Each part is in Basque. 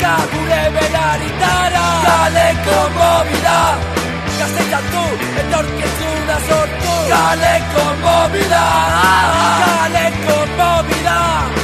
Musika gure benaritara Kaleko movida Gazteizatu etorkizuna sortu Kaleko movida Kaleko movida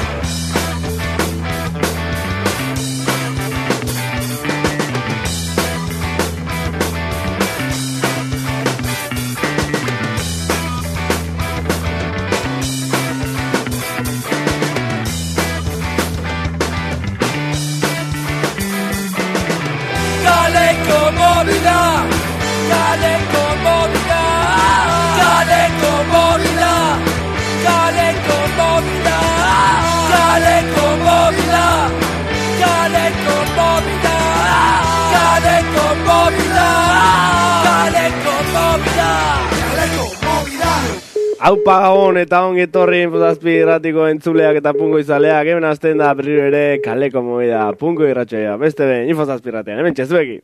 Movida, Kaleko movida, Kaleko movida, Kaleko movida, Kaleko movida, Kaleko movida, Kaleko movida, Kaleko movida, Kaleko movida. Aupa Gabon eta ongi etorri Infozazpi irratiko entzuleak eta punko izaleak, hemen azten da berriro ere Kaleko movida, punko irratxoia, beste ben Infozazpi irratean, hemen txezuekin.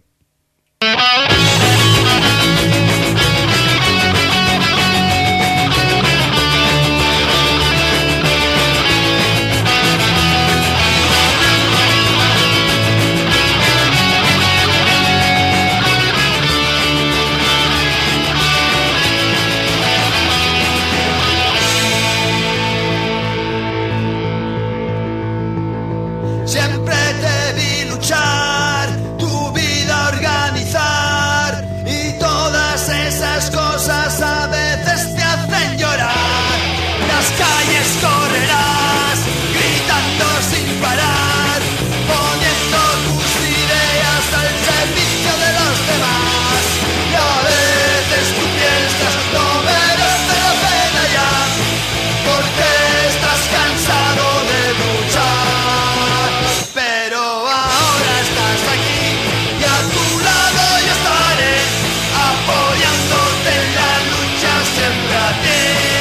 Siempre te vi luchar, tu vida organizar y todas esas cosas a veces te hacen llorar. Las calles correrás, gritando sin parar, poniendo tus ideas al servicio de los demás. Y a veces tú piensas, no merece la pena ya, porque estás cansado de luchar. Pero ahora estás aquí y a tu lado yo estaré, apoyándote en la lucha siempre a ti.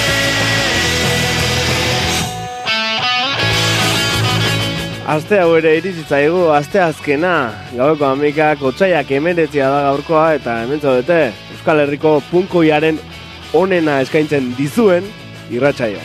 Aste hau ere iritsi zaigu, aste azkena, gaueko amikak otsaiak 19 da gaurkoa eta hemen zaudete Euskal Herriko punkoiaren onena eskaintzen dizuen irratsaioa.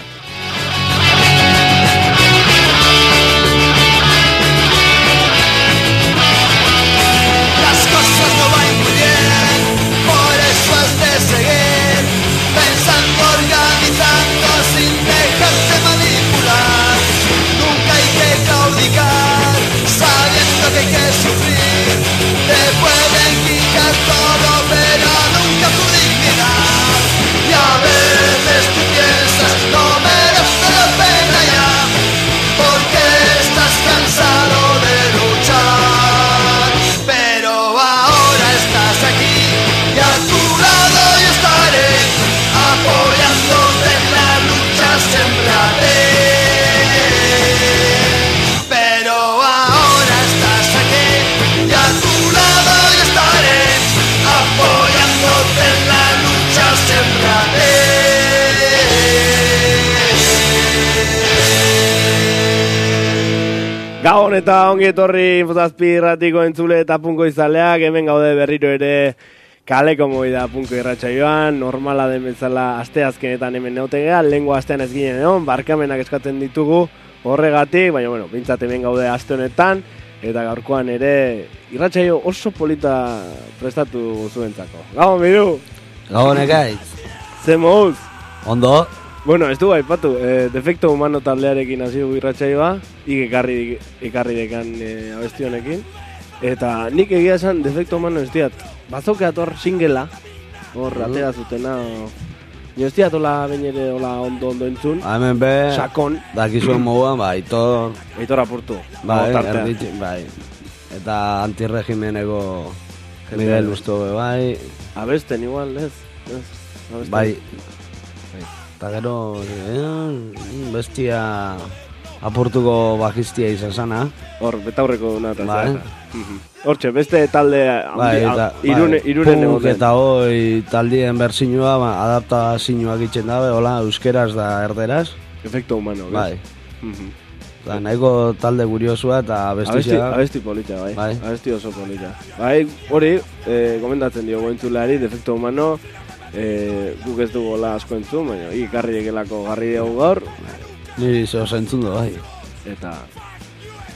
Las cosas no van muy bien, por eso has de seguir pensando, organizando sin dejarte manipular. Nunca hay que claudicar, sabiendo que hay que sufrir. Te pueden quitar todo, pero nunca tu dignidad. Y a veces tú piensas, no merece la pena ya, porque estás cansado de luchar. Pero ahora estás aquí y a tu lado yo estaré, apoyándote en la lucha siempre a ti. Pero ahora estás aquí y a tu lado yo estaré, apoyándote en la lucha siempre a ti. Gabon eta ongi etorri Infozazpi irratiko entzule eta punko izaleak, hemen gaude berriro ere Kaleko movida punko irratsaioan, normala den bezala aste azkenetan hemen neotegea, lehengo astean ez ginen egon, barkamenak eskatzen ditugu horregatik, baina bueno, bintzat hemen gaude aste honetan, eta gaurkoan ere irratsaio oso polita prestatu zuentzako. Gabon, Miru! Gabon ekaitz. Ze moduz? Ondo? Bueno, ez du aipatu, Defekto Humano taldearekin hasi dugu irratsaioa, ekarri dekan abesti honekin, eta nik egia esan Defekto Humano ez diat, bazoke ator singela, hor atera zutena, nio ez diat hola bain ere hola ondo entzun, Hemen be, sakon, dakizuen moguan, ba, Aitor apurtu, bai, tartean. erditxe, bai, eta antirregimeneko Miguel Busto be, bai, Abesten igual, ez? Abesten. bai, eta gero, bestia apurtuko bajistia izan zana. Hor, betaurreko nata. Bai. Hortxe, beste talde Bai, eta irunen punk egoten. eta hoi taldien berzinua, ba, adaptazioak itzen dabe, hola, euskeraz da erderaz. Efekto humano, Bai. Mhm. Da, nahiko talde kuriosua eta abestia. Abesti polita, bai. Bai. Abesti oso polita. Bai, hori, gomendatzen dio goentzuleari, Defekto Humano, guk ez dugu hola asko entzun, baina ikarri egelako garri dugu gaur, Niri zeo zentzun du, bai. eta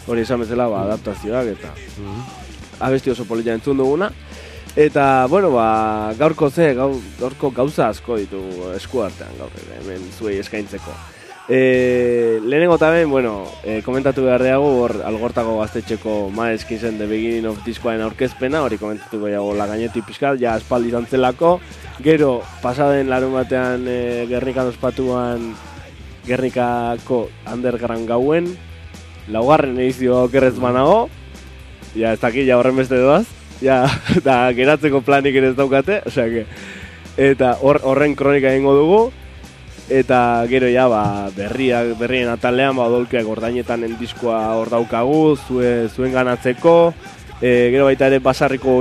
hori esan bezala, adaptazioak eta abesti oso polita entzun duguna. Eta, bueno, gaurko gauza asko ditugu eskuartean gaur, hemen zuei eskaintzeko. Lehenengo taben, bueno, komentatu behar dugu, hor Algortako Gaztetxeko Maeskinsen The Beginning of diskoaren aurkezpena, hori komentatu behago Lagainetik pixkat, ja aspaldi zantzelako, gero pasaden larun batean Gernikan ospatuan Gernikako Underground gauen, laugarren edizio okerrez banago, ja ez dakit, ja horren beste doaz, ja, da geratzeko planik ere ez daukate, osea que, eta horren kronika egingo dugu, eta gero ja berrien atalean odolkeak ordainetan diskoa hor daukagu zuen ganatzeko, gero baita ere basarriko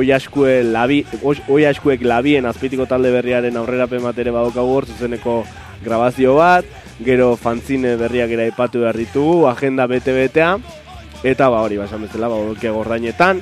oiaskuek labien azpeitiko talde berriaren aurrerapen bat ere badaukagu hor zuzeneko grabazio bat, gero fanzine berriak ere aipatu behar ditugu, agenda bete-betea, eta hori esan bezala odolkeak ordainetan,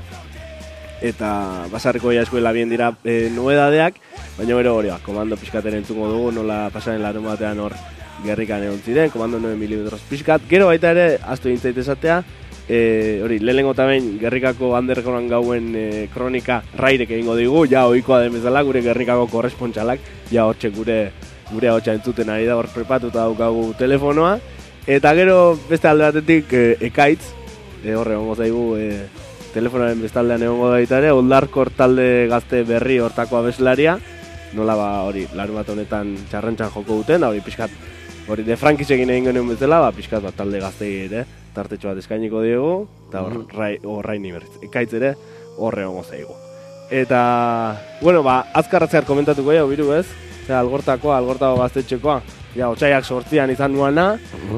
eta basarriko oiaskuek labien dira noedadeak, baina gero hori, komando pixkaten entzungo dugu, nola pasaren larun batean hor Gerrikan egon ziren, komando 9 mm pixkat. Gero baita ere, aztu egintzait esatea, hori, lehenengo tamen Gerrikako Underground gauen kronika rairek egingo digu, ja ohikoa den bezala, gure Gerrikako korrespontxalak, ja hortxe gure hotxa entzuten ari da, hor prepatuta daukagu telefonoa. Eta gero beste alde batetik Ekaitz, horre hongo zaigu, telefonaren bestaldean egongo daita ere, Oldarkor talde gazte berri hortako abeslaria, nola hori, larun bat honetan txarrentxan joko duten, hori pixkat, hori de Frankis egin egin genuen bezala, pixkat talde gaztei ere, tartetxo bat eskainiko diegu, eta horraini berriz, Ekaitz ere, horre hongo zaigu. Eta, bueno, azkarratzear komentatuko jau, biru ez, Algortako Gaztetxekoa, ja, otxaiak 8an izan nuana,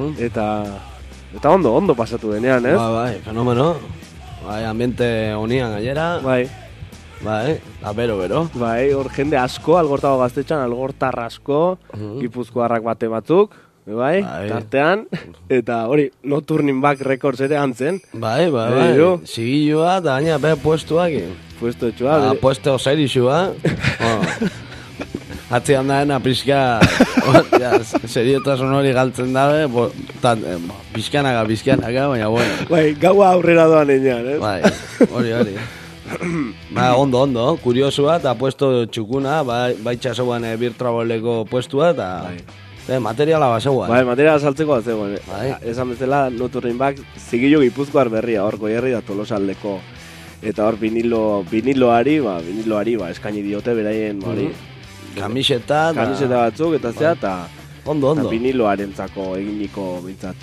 eta ondo pasatu denean, ez? Bai, fenomeno. Bai, ambiente honian gainera. Bai, bero. Bai, hor jende asko, Algortako Gaztetxean, algortar asko, gipuzkoarrak bate batzuk, bai, tartean, eta hori, No Turning Back Records ere antzen. Bai, zigilua, eta gaina, puestuak. Puesto etxua. Puesto serixua. Atzean daena pixka, seriotasun hori galtzen dabe, pixkanaga, baina bueno. Bai, gaua aurrera doan enean, eh? Bai, hori. Ondo, kuriosua, eta puesto txukuna, bai txasoan birtraboleko puestua, eta materiala baseguan. Bai, materiala saltzeko baseguan. Esan bezala, No Turning Back, zigillo Gipuzkoar berria, hor Goierri da Tolosaldeko, eta hor viniloari, eskaini diote beraien, hori, Kamiseta batzuk, eta zea, eta ondo. Viniloarentzako eginiko bintzat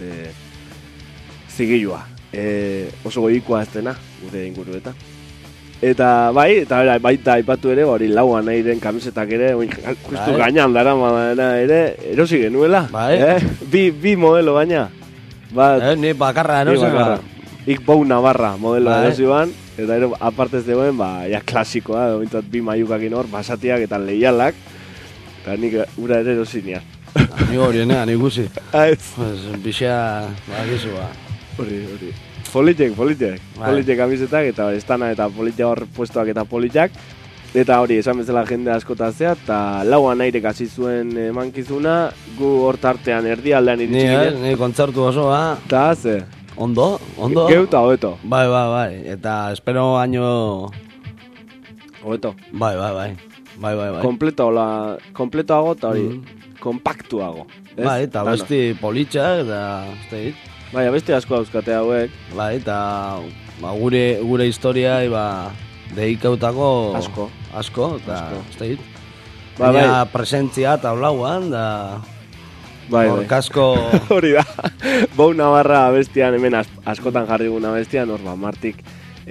zigilua. Oso goikoa ez dena, gure inguruetan. Eta baita aipatu ere, hori lauan nahiren kamisetak ere, justu gainan dara madana ere, erosi genuela. Bi modelo gaina. Ni bakarra erosi. Ikbou Navarra modelo erosi ban. Eta ero, apartez degoen, ja klasikoa, bintzat bi maiukakin hor, basatiak eta leialak. Eta nik ura ere erosinean. Ni horienean, ikusi. Ez. Pixea, bagizua. Hori. Politek. Politek kamisetak, eta estana eta politek hor puestoak eta politak. Eta hori, esan bezala jende askotazea, eta lauan airek hasi zuen emankizuna, gu hor tartean erdialdean iritsi ginen. Ni kontzertu osoa. Eta ze? Ondo. Geu eta hobeto. Bai. Eta espero año... Hobeto. Bai. Kompletoago eta hori, kompaktuago. Bai, eta besti politxak, eta... Bai, besti asko dauzkate hauek. Bai, eta gure historia, deikautako... Asko, eta... Baina presentzia eta blauan, da... Bai. Kasko... Hori da. Bou Navarra abestian, hemen askotan jarri guna abestian, hor Martik.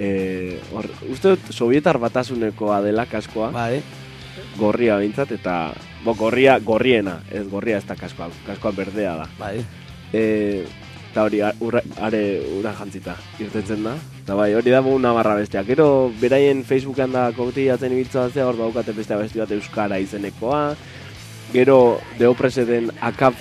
Uste dut, Sovietar Batasunekoa dela kaskoa. Bai. Gorria bintzat, eta... gorriena, ez gorria ez da kaskoa berdea da. Bai. Eta hori, ura jantzita, irtetzen da. Eta bai, hori da Bou Navarra bestia. Gero, beraien Facebookan da kotiatzen ibiltza batzea, hor baukate beste abesti bat Euskara izenekoa. Gero, Deopreseten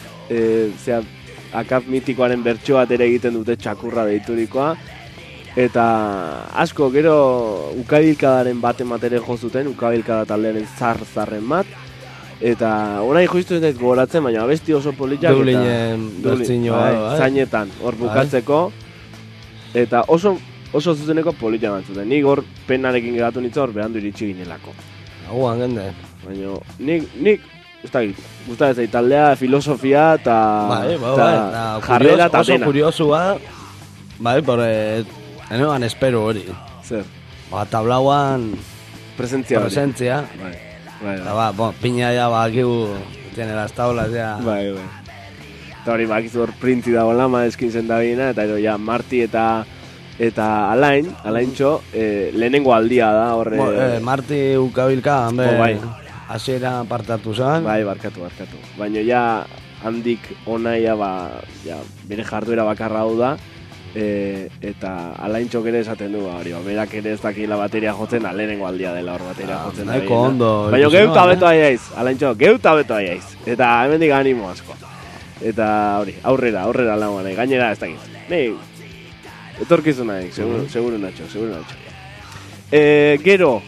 akaf mitikoaren bertso bat ere egiten dute txakurra deiturikoa. Eta asko, gero ukabilkadaren baten bat ere jozuten, ukabilkada taldearen zarren bat. Eta orai joiztu ez daiz gogoratzen, baina abesti oso politak. Dublinen bertzinoa, zainetan, hor bukatzeko. Eta oso zuzeneko polita bantzuten. Nik hor penarekin geratu nintzen hor berandu iritsi ginelako. Aguan gende. Baina nik ez da gustatzen zait taldea, filosofia eta jarrera eta oso dena. kuriosua, bai, enoan espero hori. Zer? Tablauan Presentzia. Bai. Eta piña ya bakigu, tiene las tablas ya. Bai. Eta hori bakizu hor printzi dagoela, maeskin zendabina, eta ja Marti eta Alaintxo, lehenengo aldia da horre... Marti ukabilka, bai. Hasiera partatu zan. Bai, barkatu. Baina ja handik onaia bere jarduera bakarra hau da, eta Alaintxok ere esaten du, berak ere ez dakila bateria jotzen, lehenengo aldia dela hor bateria jotzen da. Nahiko ondo. Baina geuta beto aiaiz, Alaintxok, geuta beto aiaiz. Eta hemendik animo asko. Eta hori, aurrera laguan, gainera ez dakit. Nei, etorkizunaik, seguru Nacho. Gero,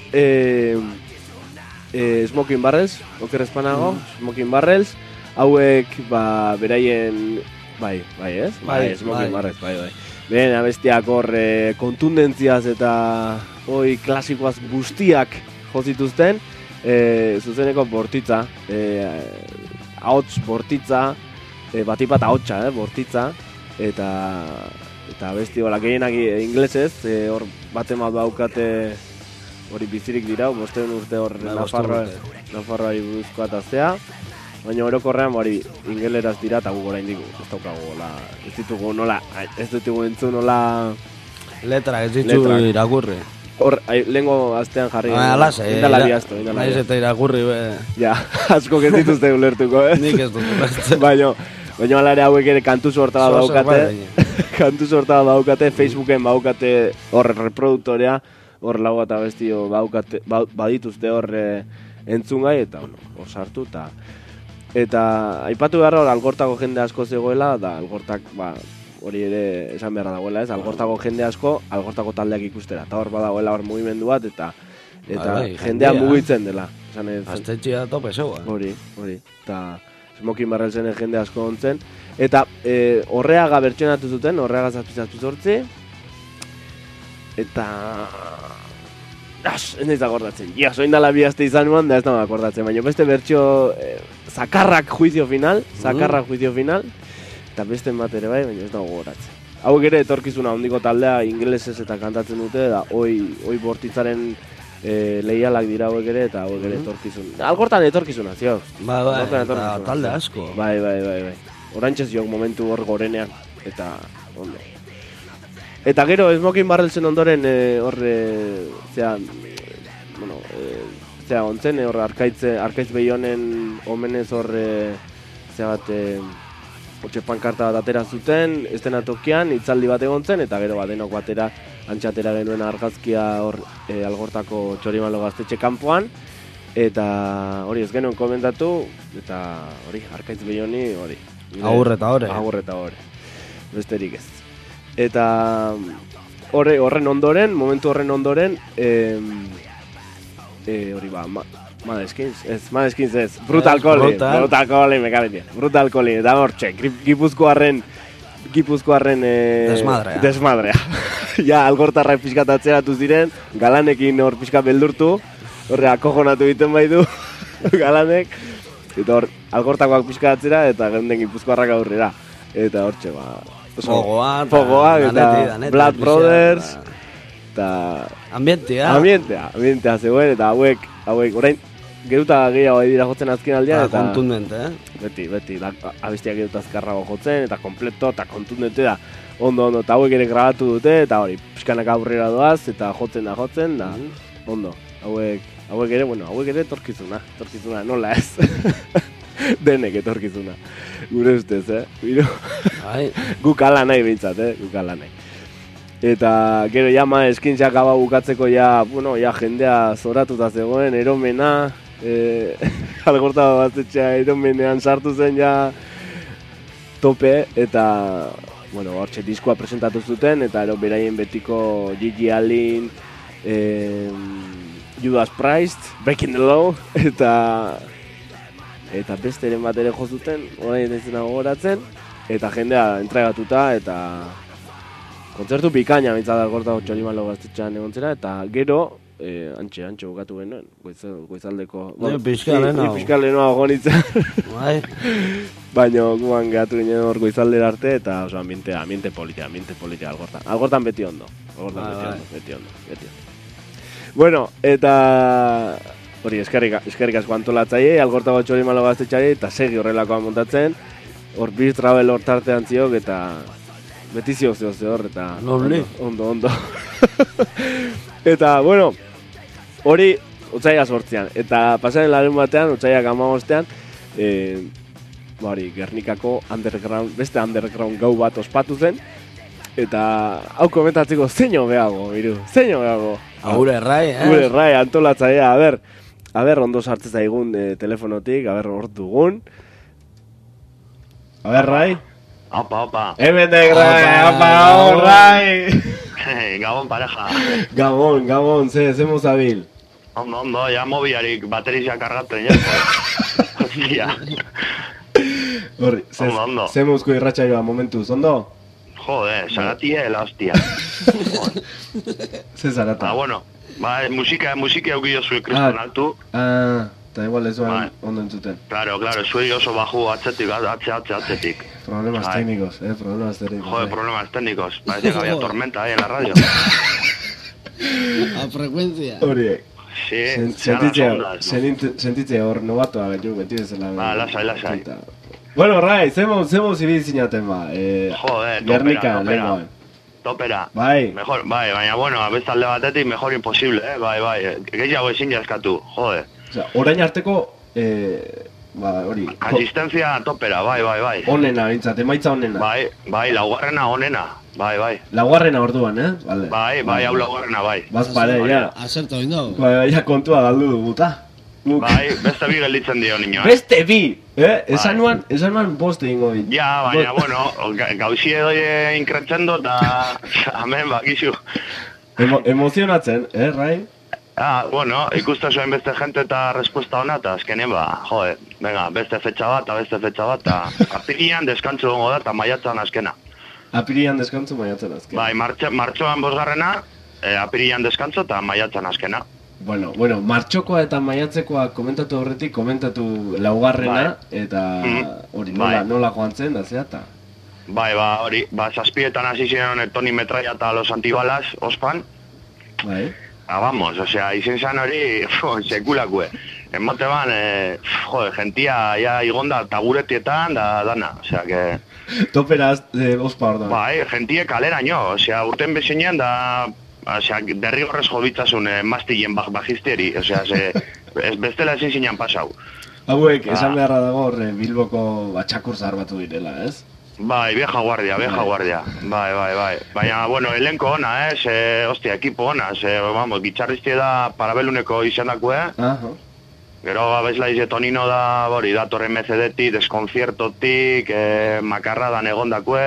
Smoking Barrels, oker espanago, Smoking Barrels, hauek, beraien, bai, ez? Bai, Smoking Barrels, bai. Beren abestiak hor kontundentziaz eta klasikoaz guztiak jozituzten, zuzeneko bortitza, ahots bortitza, batipat ahotsa, bortitza, eta abesti hola gehienak inglesez, hor batemat daukate hori bizirik dira, 5 urte hor Nafarroari buruzkoa eta zea, baina orokorrean hori ingeleraz dira eta guk oraindik ez daukagu ez ditugu entzun nola letra ez ditu irakurri. Hor, lehenko astean jarri. Indala biazto. Naiz eta irakurri be. Ja, asko ez dituzte ulertuko, Nik ez dut ulertzen. Baina alare hauek ere kantu sorta daukate, Facebooken baukate hor reproduktorea, hor lago eta bestio badituzte hor entzungai, eta hor sartu, eta aipatu behar hor algortako jende asko zegoela, da algortak, hori ere esan beharra dagoela, ez? Algortako jende asko, algortako taldeak ikustera, eta hor badagoela hor mugimendu bat, eta jendea mugitzen dela. Aztetxia tope zegoa. Hori, eta Smoking Barrelsen jende asko ontzen, eta horreaga bertsionatu zuten, horreaga zazpizortzi, eta... ez nahiz akordatzen, soindala bi aste izan nuen, da ez nahi akordatzen, baina beste bertsio zakarrak juizio final, eta beste bat ere bai, baina ez dago gogoratzen. Hauek ere etorkizuna hondiko taldea ingelesez eta kantatzen dute, da hoi bortitzaren leialak dira hauek ere, eta hauek ere etorkizun. Algortan etorkizuna, zio. Eta talde asko. Bai. Orantxez jok momentu hor gorenean, eta ondo. Eta gero, Smoking Barrelsen ondoren ontzen, hor Arkaitz Behionen omenez hor Hortxe pankarta bat atera zuten, estenatokian, hitzaldi bat egon zen, eta gero denok batera antxatera genuen argazkia hor Algortako Txorimalo gaztetxe kanpoan, eta hori ez genuen komentatu, eta hori, Arkaitz Behioni, hori. Agurreta hori. Besterik ez. Eta horren ondoren, momentu horren ondoren, hori Madeskins ez, Brutal Calling, me cabe bien. Brutal Calling, eta hortxe, Gipuzkoarren desmadrea. Ja, Algortarra pixkat atzeratuz diren, Galanekin hor pixkat beldurtu, horre akojonatu egiten baitu, Galanek, eta hor, Algortakoak pixkat atzera, eta geunden Gipuzkoarrak aurrera. Eta hortxe, Fogoak, eta Blood Brothers, eta... Ambientea zegoen, eta hauek, orain, geruta gehiago dira jotzen azken aldean, eta... Kontundente, Beti, abestiak geruta azkarrago jotzen, eta kompleto, eta kontundente da, ondo, eta hauek ere grabatu dute, eta hori, pixkanak aurrera doaz, eta jotzen, da, ondo, hauek ere etorkizuna, nola ez? Denek etorkizuna, gure ustez, guk ala nahi bintzat, Eta gero eskintzak aba bukatzeko jendea zoratuta zegoen, eromena, Algorta bazetxea eromenean sartu zen tope, eta hortxe diskoa presentatu zuten, eta beraien betiko Gigi Allen, Judas Priest, Breaking the Law, eta besteren bat ere jozuten, orain ez dena gogoratzen, eta jendea entregatuta, eta kontzertu bikaina bintzat algortago Txorimalo gaztetxean egon zera, eta gero, antxe bukatu genuen, goizaldeko... Pixka lehenago. Pixka lehenago gonitzen. Bai. Baina guan gehatu ginen hor goizaldera arte, eta oso ambiente politia algortan. Algortan beti ondo. Beti ondo. Bueno, eta... Hori, eskerrik asko antolatzaile, algortago Txorimalo gaztetxeari, eta segi horrelakoa montatzen, hor Beer Travel hor tartean ziok, eta... Beti zio hor, eta... Ondo. Eta, bueno, hori otsaila 8an, eta pasaren larun batean, otsailak 15ean, hori, Gernikako beste underground gau bat ospatu zen, eta hau komentatzeko zein hobeago, zein hobeago. Gure errai, Gure errai, antolatzailea, a ber, ondo sartzen zaigun telefonotik, a ber, hor dugun. A ber, Rai. Opa. Hemendik, Rai, apa, Rai. Gabon pareja. Gabon, ze mozabil. Ondo, ya mobiarik baterizia kargatzen, ja. Horri, ondo. Ze mozko irratsaioa momentuz, ondo? Jode, zaratia la hostia. Ze zarata? Bueno, musika eukio zuen kriston altu. Eta igual ez zuen ondo entzuten. Claro, zuei oso baju atzetik. Problemas técnicos, problemas técnicos. Joder, problemas técnicos. Parece que había tormenta ahí en la radio. A frecuencia. Horiek. Sí, sentitzea hor nobatoa gaitu, beti bezala. Lasai. Bueno, Rai, zemo zibil zinaten Joder, Gernika, lengoan. Topera. Bai. Mejor, baina bueno, abestalde batetik mejor imposible, bai. Gehiago ezin jaskatu, joder. Osea, orain arteko, hori... Asistencia topera, bai. Onena, bintzat, emaitza onena. Bai, laugarrena onena, bai. Laugarrena orduan, Vale. Bai, hau laugarrena, bai. Bazpare, ja. Aserto indago. Bai, ja kontua galdu duguta. Bai, beste bi gelditzen dio niño, Beste bi! Esan nuan boste ingo bit. Ja, baina, bueno, gauzi edo inkretzendo eta... Amen, bakizu. Emozionatzen, Rai? Bueno, ikusten zuen beste gente eta respuesta hona, eta azkenen venga, beste fetxa bat, eta apirian deskantzu gongo da, eta maiatzan azkena. Apirian deskantzu, maiatzan azkena. Bai, martxoan bosgarrena, apirian deskantzu, eta maiatzan azkena. Bueno, martxokoa eta maiatzekoa komentatu horretik, komentatu laugarrena, eta hori, nola joan zen, da zeata? Bai, hori, zazpietan hasi ziren Toni Metraia eta Los Antibalas, ospan. Bai. Vamos, osea, izen zan hori, sekulakue. Emote ban, gentia ya igonda taburetietan da dana, osea, que... Topera ospa orduan. Bai, gentie kaleraino, osea, urten bezinean da... Osea, derrigorrez jobitzazun mastien bajisteri, osea, ez bestela ezin zinean pasau. Hauek, esan beharra dago Bilboko txakur zahar batu direla, ez? Bai, vieja guardia. Bai. Baina, bueno, elenko ona, hostia, ekipo ona, vamos, gitxarriztie da parabeluneko izanakue. Gero, bezlaiz, Tonino da, hori, datorre MCD-tik, deskonziertotik, makarradan egondakue.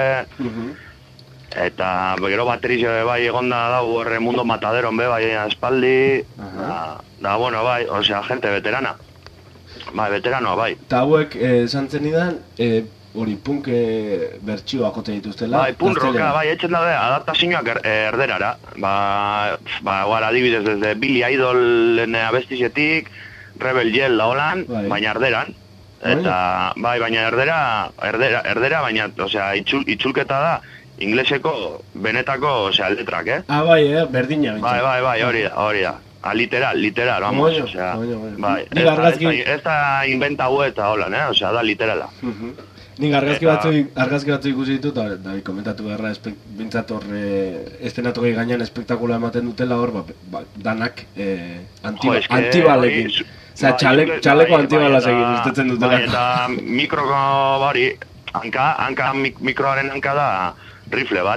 Eta gero bateriz bai egonda dago Mundo Mataderon bai espaldi. Da, bueno, bai, osea, gente veterana. Bai, veteranoa, bai. Eta hauek, esan zenidan, hori punk bertxioak jote dituztela. Bai, punk roka, bai, etxen daude, adaptazioak erderara. Adibidez, desde Billy Idolen abestizetik, Rebel Yell da holan, baina erderan. Eta, bai, baina erdera, baina, osea, itzulketa da, ingleseko, benetako, osea, letrak, bai, berdina. Bai, hori da. Literal, vamos, osea, bai. Ez da inventa hue eta holan, osea, da literala. Nik argazki batzu ikusi ditut, da, komentatu berra, bintzat hor, estenatu gehi gainean espektakula ematen dutela hor, danak antibalekin. Osea, txaleko antibalaz egin ustetzen dutela. Bai, eta mikroko hori, hanka mikroaren hanka da rifle bat.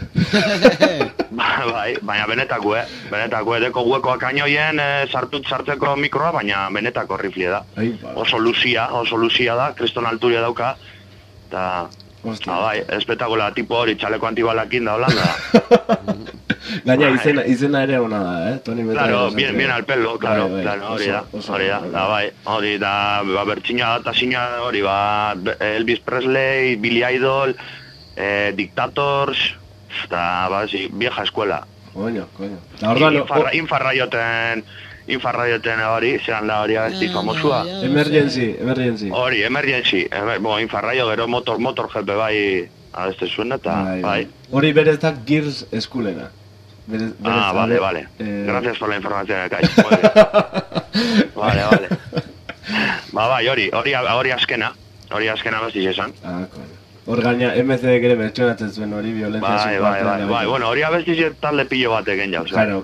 Bai, baina benetako, deko huekoak ainoien sartzeko mikroa, baina benetako rifle da. Oso luzia da, kriston alturia dauka. Eta, bai, espetakola tipo hori txaleko antibalakin da holanda. Gaina izena ere hona da, Toni Metraia. Claro, bien al pelo, claro, hori da, bai, hori da, bertxina datazina hori, Elvis Presley, Billy Idol, Dictators, Eta, vieja escuela. Coño. Eta orduan... Infarraioten hori, zelan da hori abesti famosua. Emergency. Hori, emergency. Infarraio gero motor jefe bai abeste zuen eta bai. Hori berez da Gears eskulena. Vale. Gracias por la información, Kai. Vale. Bai, hori askena. Hori askena besti esan. Coño. Hor gaina MCD ere bertsonatzen zuen hori violentzia. Bai, bueno, hori abesti talde pillo batek jau. Claro.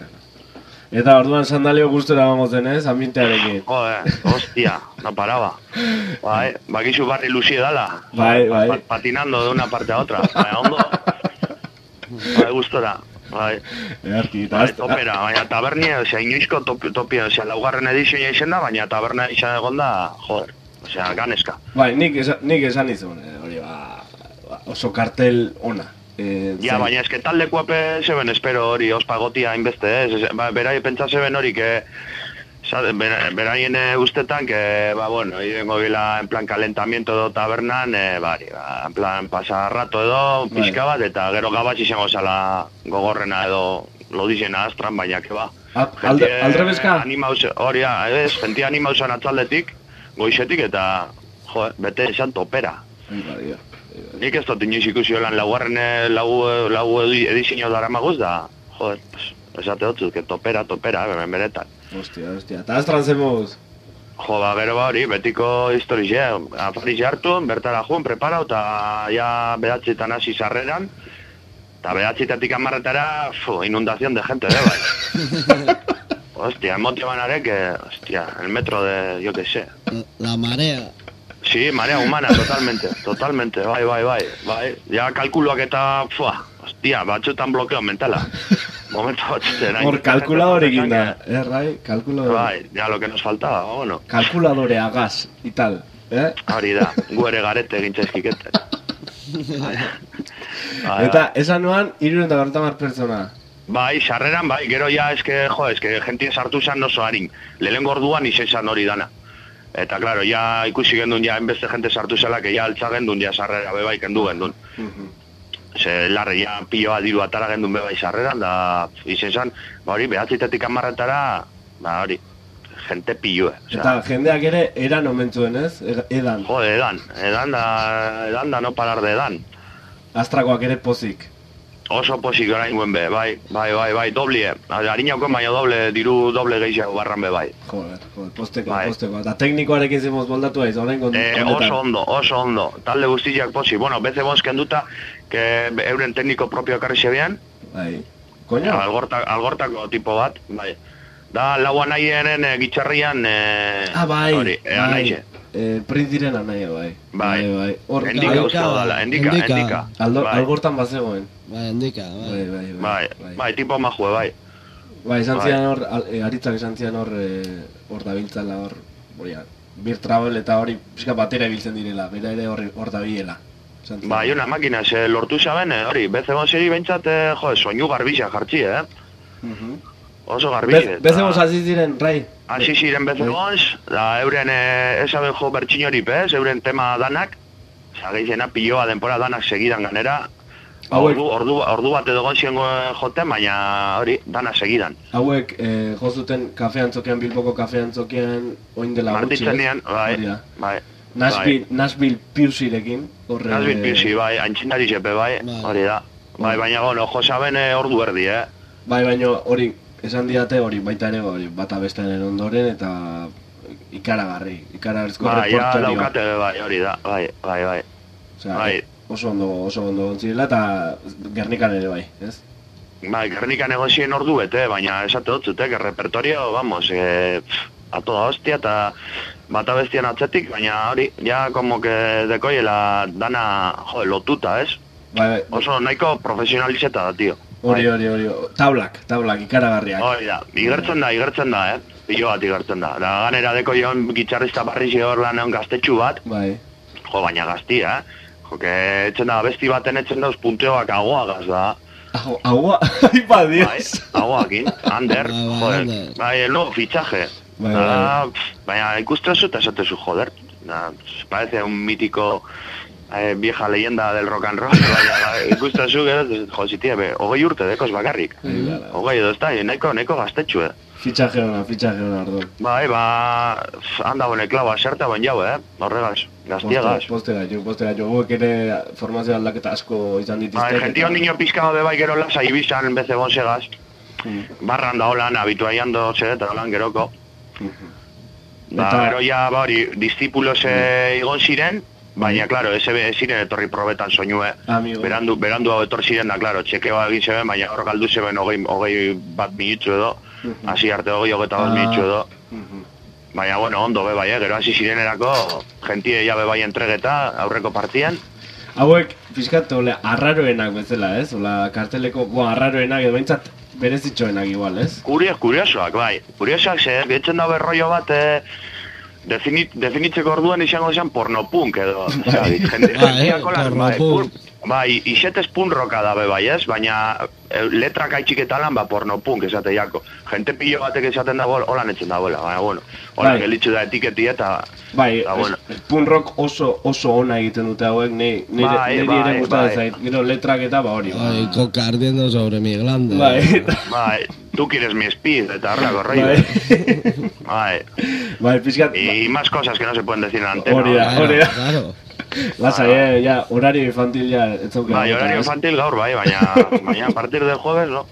Eta orduan sandalio gustora vamos denez, ambientearekin. Joder, hostia, no paraba. Bai, bakizu barri luzi dala. Bai. Patinando de una parte a otra. Bai, ondo. Bai, gustora. Bai. Topera, baina tabernia, inoizko topia, laugarren edizioa izen da, baina taberna izan egon da, joder, ganeska. Bai, nik esan izun, hori, oso kartel ona. Baina eske taldekuape zeben espero hori ospagotia hainbeste, berai pentsa zeben hori, beraien ustetan, idengo bila en plan calentamiento edo tabernan, en plan pasar rato edo, pixka bat, eta gero gabatx izango zala gogorrena edo lodizena astran, baina keba. Aldrebezka? Hori, jentia animauzan atzaldetik, goizetik, eta, bete esan topera. Nik ez dut inoiz ikusi lan laugarren lau edizio dara maguz da, esate dut, topera, beretan. Hostia, eta astran zemuz? Gero hori, betiko historize, afariz hartu, bertara jun, preparau, eta ja bedatzetan hasi sarreran, eta bedatzetatik amarretara, inundación de gente, bai. Hostia, emotio banarek, el metro de, yo que sé. La marea. Sí, marea humana, totalmente, bai. Ja kalkuloak eta, hostia, batzutan blokeo mentala. Momento batzutan. Hor, kalkuladorekin da, rai, kalkuladore. Bai, ja lo que nos faltaba, bueno. Kalkuladore a gas, y tal, Hori da, gu ere garete gintzaizkiketen. Eta, esan nuan, 350 pertsona. Bai, sarreran, bai, gero ja, eske jentie sartu zan oso harin. Lehenengo orduan izan hori dana. Eta, klaro, ja ikusi gendun, ja, enbeste jente sartu zela, que ja altza gendun, ja sarrera bebai kendu gendun. Ze, larre, ja, piloa diru atara gendun bebai sarreran, da, izen zan, hori, behatzitetik amarretara, hori, jente pilue. Eta, jendeak ere, edan omentzuen, ez? Edan. Jode, edan da, no parar de edan. Astrakoak ere pozik. Oso pozik orain guen be, bai, doblie. Harinauko baina doble gehiago barran be, bai. Joder, posteko. Eta teknikoarekin zemoz moldatu haiz, orain kondetan. Oso ondo. Talde guztiak pozik. Bueno, beze boz kenduta, que euren tekniko propio karri zebian. Bai. Koño? Algortako tipo bat, bai. Da, lau anaienen gitxarrian, bai. Hori, anaize. Prinziren anaia, bai. Bai. Endika uste dala, endika. Algortan bat zegoen. Bai, endika, bai. Bai, tipo majue, bai. Bai, esan zian hor, aritzak esan zian hor dabiltzala hor, bir travel eta hori pixka batera ibiltzen direla, bera ere hor dabilela. Bai, una makina, ze lortu zaben, hori, bezemos eri bentsat, soinu garbizia jartzi, Oso garbizia. Bezemos hasi ziren, rai? Hasi ziren bezemos, da euren esaben jo bertxinori pez, euren tema danak, zageizena piloa denpora danak segidan ganera, ordu bat edo gonzien joten, baina hori, dana segidan. Hauek jozuten kafean zokean, Bilboko kafean zokean, oin dela gutxi, bai. Nashville Piusirekin. Nashville Piusi, bai, antxindari zepe, bai, hori da. Bai, baina, bueno, josaben ordu erdi, Bai, baina hori, esan diate hori, baita ere, bata bestearen ondoren, eta ikaragarrizko reporterioa. Bai, ja laukate, bai, hori da, bai. Bai. Oso ondo gontzirela, eta Gernikan ere bai, ez? Bai, Gernikan egon ziren ordu bete, baina esate dut zutek, repertorio, vamos, a toda hostia, eta bata bestian atzetik, baina hori, ja, como que dekoiela dana, lotuta, ez? Bai. Oso nahiko profesionalizeta da, tio. Hori, tablak, ikaragarriak. Hori da, igertzen da, pilo bat igertzen da. Da, ganera dekoion gitxarrista barri hor lan egon gaztetxu bat. Bai. Jo, baina gazti, Joke, etzen da, besti baten etzen dauz punteoak aguagaz da. Agua? Ipa, dios. Bai, aguakin, Ander, joder. Bai, el nuevo fichaje. Baina ikustezu eta esatezu, joder. Parece un mítico vieja leyenda del rock and roll, baina ikustazu gero, jo, zitia, 20 urte dekoz bakarrik. 20 edo ez da, nahiko gaztetxu, Fitxaje hona, orduan. Bai, handa honek klaua serta bain jau, horregaz, gaztiagaz. Postera jo, guek ere formazio aldaketa asko izan dituzte. Bai, gentio niño pizkado de bai gero lasa ibizan beze bonsegaz. Barran da holan, habituaian doze, eta holan geroko. Gero ja, hori, discípulos igon ziren, baina, klaro, eze ziren etorri probetan soinue. Berandu hau etor ziren da, klaro, txekeoa egin zeben, baina hor galdu zeben 21 minutzu edo. Hasi arte 21 minutzu edo. Baina, bueno, ondo bai, gero hasi zirenerako, gentie ja bai entregeta, aurreko partian. Hauek, fiskat, arraroenak bezala, ez? Ola, karteleko, arraroenak edo behintzat berezitxoenak igual, ez? Kuriosoak, bai. Kuriosoak, gehitzen dabe rollo bat, definitzeko orduan izango izan pornopunk edo. Pornopunk. Bai, isetez pun roka dabe bai, ez? Baina letrak aitxiketalan, pornopunk esate jako. Gente pillo batek esaten dago, holan etzen dagoela, baina, bueno. Holan gelitzu da etiketi eta... Bai, pun rock oso ona egiten dute hauek, nire ere gustatzen zait. Gero letrak eta hori. Bai, coca ardiendo sobre mi glande. Bai, tú quieres mi speed, eta horrako rollo. Bai, pixkat... Y más cosas que no se pueden decir en antena. Hori da. Claro. Lasa, ya, horario infantil ya... Bai, horario infantil gaur, baina a partir del jueves, no?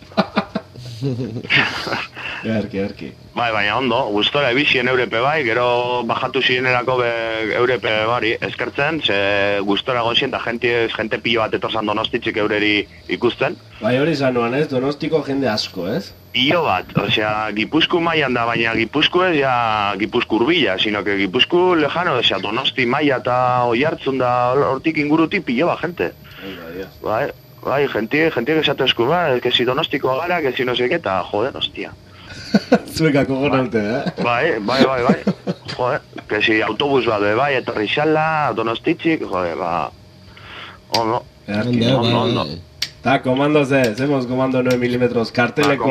Erki. Bai, baina ondo, gustora ebizien eurepe bai, gero bajatu zirenerako eurepe bari eskertzen, ze gustora gozien da gente pilo bat etorzan Donostitzik eureri ikusten. Bai, hori zanuan ez, Donostiko jende asko, ez? Pilo bat, osea, Gipuzku mailan da, baina Gipuzku ez ja Gipuzku urbila, sino que Gipuzku lejano, osea, Donosti maila eta Oiartzun da, hortik inguruti pilo bat, gente. Bai, gente que esatu esku, que si Donostikoa gara, que si no sé qué, eta, joder, hostia. Zuekako gonaute, Bai. Joder, que si autobus bat, bai, etorri xala, Donostitzik, joder, ondo. Ondo. Ta, komando zemos komando 9 mm, karteleko...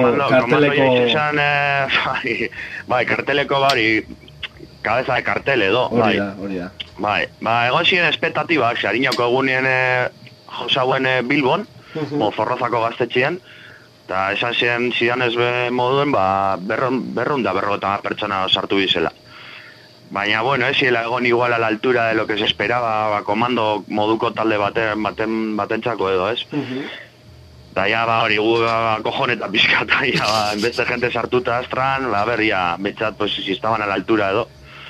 Bai, karteleko bari, cabeza de kartel edo, bai. Hori da. Bai, egon ziren espektatibak, harinoko egunien josauen Bilbon, Zorrozako gaztetxean, eta esan zidan ez moduen, berrunda pertsona sartu bizela. Baina, bueno, ez ziela egon igual a la altura de lo que se esperaba, komando moduko talde batentzako edo, ez? Da, ya, hori gu kojoneta pizkata, en vez de gente sartuta astran, berria, betzat, pues, si estaban a la altura edo.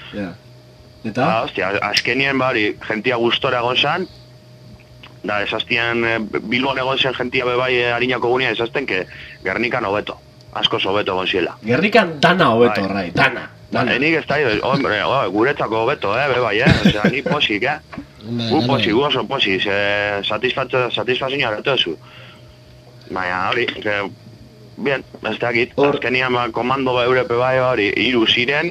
Eta? Hostia, azkenien, hori, gentia gustora egon zan, da, esaztien, Bilbon egon zen gentia bebai harinako gunean, esazten, que Gernikan hobeto, askoz hobeto egon ziela. Gernikan dana hobeto, rai, dana. Nik ez da, hombre, guretzako hobeto, bebai, osea, ni posik, gu oso posik, satisfazioa hartu ezu. Baina, hori, bien, ez dakit, azkenian komando eurepe bai, hori, 3 ziren,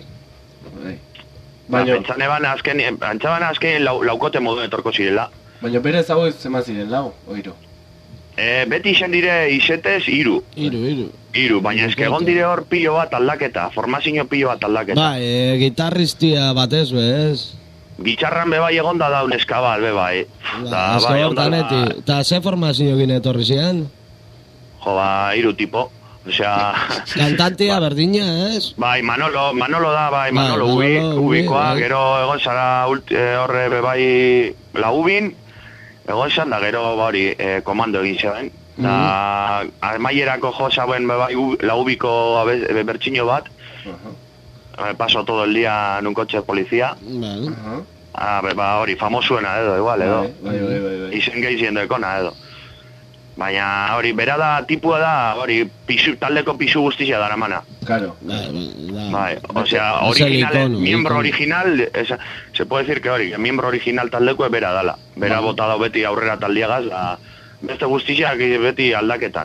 pentsaban azkenien laukote modu etorko zirela. Baina berez hau ez zema ziren, lau, oiro? Beti izan dire izetez 3. 3, baina eske egon dire hor pilo bat aldaketa, formazio pilo bat aldaketa. Bai, gitarristia batez, bez? Gitxarran bebai egon da daun eskabal, bebai. Eta ze formazio gine etorri zian? Jo, 3 tipo. Osea... Kantantia berdina, ez? Bai, Manolo da, Manolo ubikoa, gero egon zara horre bebai la ubin, egon zan da gero hori komando egin zeben. Da, maierako jo zauen bebai la ubiko bertxino bat, paso todo el día en un coche de policía. Hori, famosuena edo, igual, edo. Izen gehi ziendo ekona, edo. Baina hori, bera da, tipua da, hori, taldeko pisu guztizia dara mana. Claro. Bai, osea, miembro original, se puede decir que hori, miembro original taldeko bera dala. Bera bota dau beti aurrera taldiagaz, beste guztiziak beti aldaketan.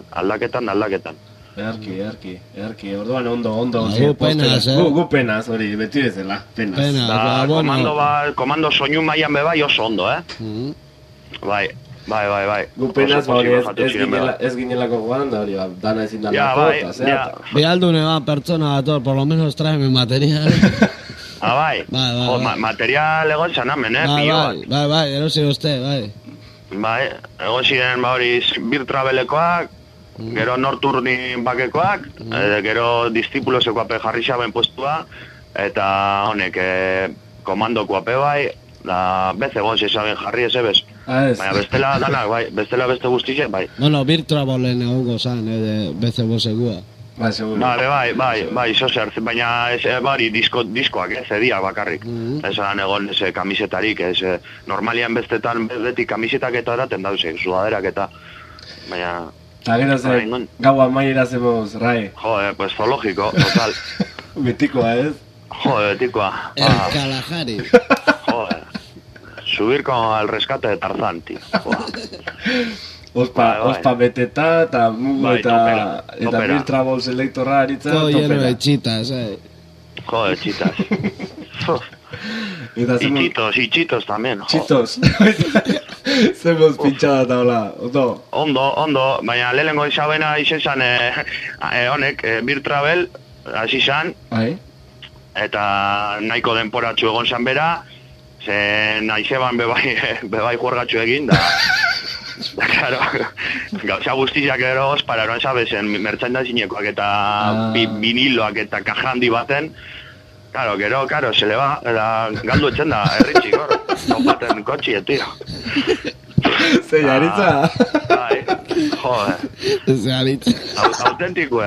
Erki, orduan ondo. Gu penaz, hori, beti bezala, penaz. Komando soinu maian bebai oso ondo, Bai. Gu penaz, hori, ez ginelako joan, da hori, dana ezin dana jota, zeata. Bialdune pertsona bator, por lo menos traeme material. Bai. Jo, material egon zan hemen, Bai, erosi uste, bai. Bai, egon ziren, hori, Beer Travelekoak, gero Norturni bakekoak, gero Distipulosekoa jarri xaben postua, eta honek, komandokoa bai, da, bez egon zezagen jarri ez ebez. Baina bestela danak, bai, bestela beste guztize, bai. Bueno, Beer Travelen egongo zan, bez egon segua. Bai, seguro. Bai, zozer, baina bari diskoak, zediak bakarrik. Esan egon kamisetarik, normalian bestetan beti kamisetak eta eraten dauze, sudaderak eta, baina... Eta gero ze, gaua maiera zeboz, Rai. Jode, pues zoologiko, total. Betikoa, ez? Jode, betikoa. El Kalahari. Jode, subir con el rescate de Tarzán, tío. Ospa beteta eta mugu eta Beer Travel selektorra aritza todo lleno de chitas, Joder, chitas. Y chitos también. Chitos. Zemos pinchada eta hola, Ondo, baina lehenengo izabena izen zan honek, Beer Travel, hasi zan, eta nahiko denporatxu egon zan bera, ze nahi zeban bebai juergatxu egin, da... Claro, gauza guztiak ero ospararoan sabezen merchandisingekoak eta viniloak eta kaja handi baten. Claro, se le va, galdu etzen da, erritxik hor, non baten kotxie, tío. Zei, aritza? Bai, joder. Zei, aritza. Autentiko.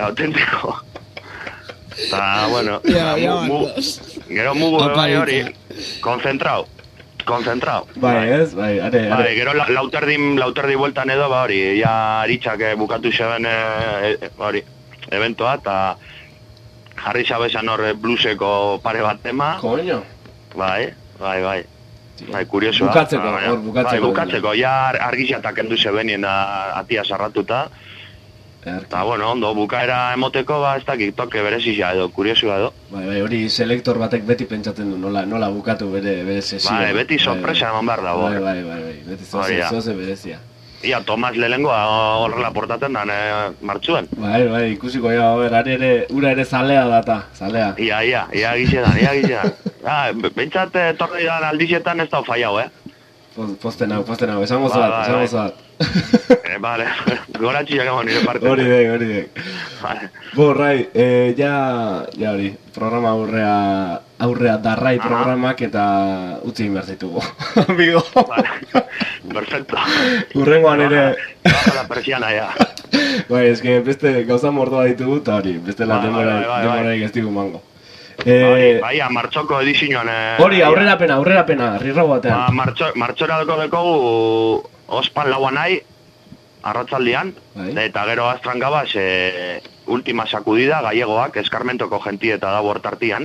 Eta, bueno, gero mugu bai hori, konzentrau. Bai, ez? Bai, are. Gero lauterdi bueltan edo, ba hori, ja aritxak bukatu zeben hori, eventoa, eta jarri zabezan hor blueseko pare bat tema. Koño. Bai, kuriosua. Bukatzeko. Ja argizatak endu zebenien atia sarratuta. Eta, bueno, ondo, bukaera emoteko, ez dakik toke berezia edo, kuriosua edo. Bai, hori selektor batek beti pentsatzen du, nola bukatu bere sesio. Bai, beti sorpresa eman behar dago. Bai, beti zoze berezia. Ia, Tomas lehengoa horrela portaten dan martxuen. Bai, ikusiko, ura ere zalea data, zalea. Ia gizetan. Bentsat torrei dan aldizetan ez da faiau, Posten hau, esango zoat. Vale, goratxilak egon nire parte. Hori dek. Bo, Rai, ja hori, programa aurrea darrai programak eta utzi egin behar zaitugu. Amigo. Vale, perfecto. Urrengoan ere... Baja la persiana, ja. Bai, eske beste gauza mordoa ditugu eta hori, beste la demoraik ez digu mango. Bai, martxoko edizioan... Hori, aurrerapena, rirra batean. Martxora dekogu ospan lauan nahi, arratzaldian, eta gero astran gabaz, última sakudida, gallegoak, eskarmentoko gentie eta da bortartian.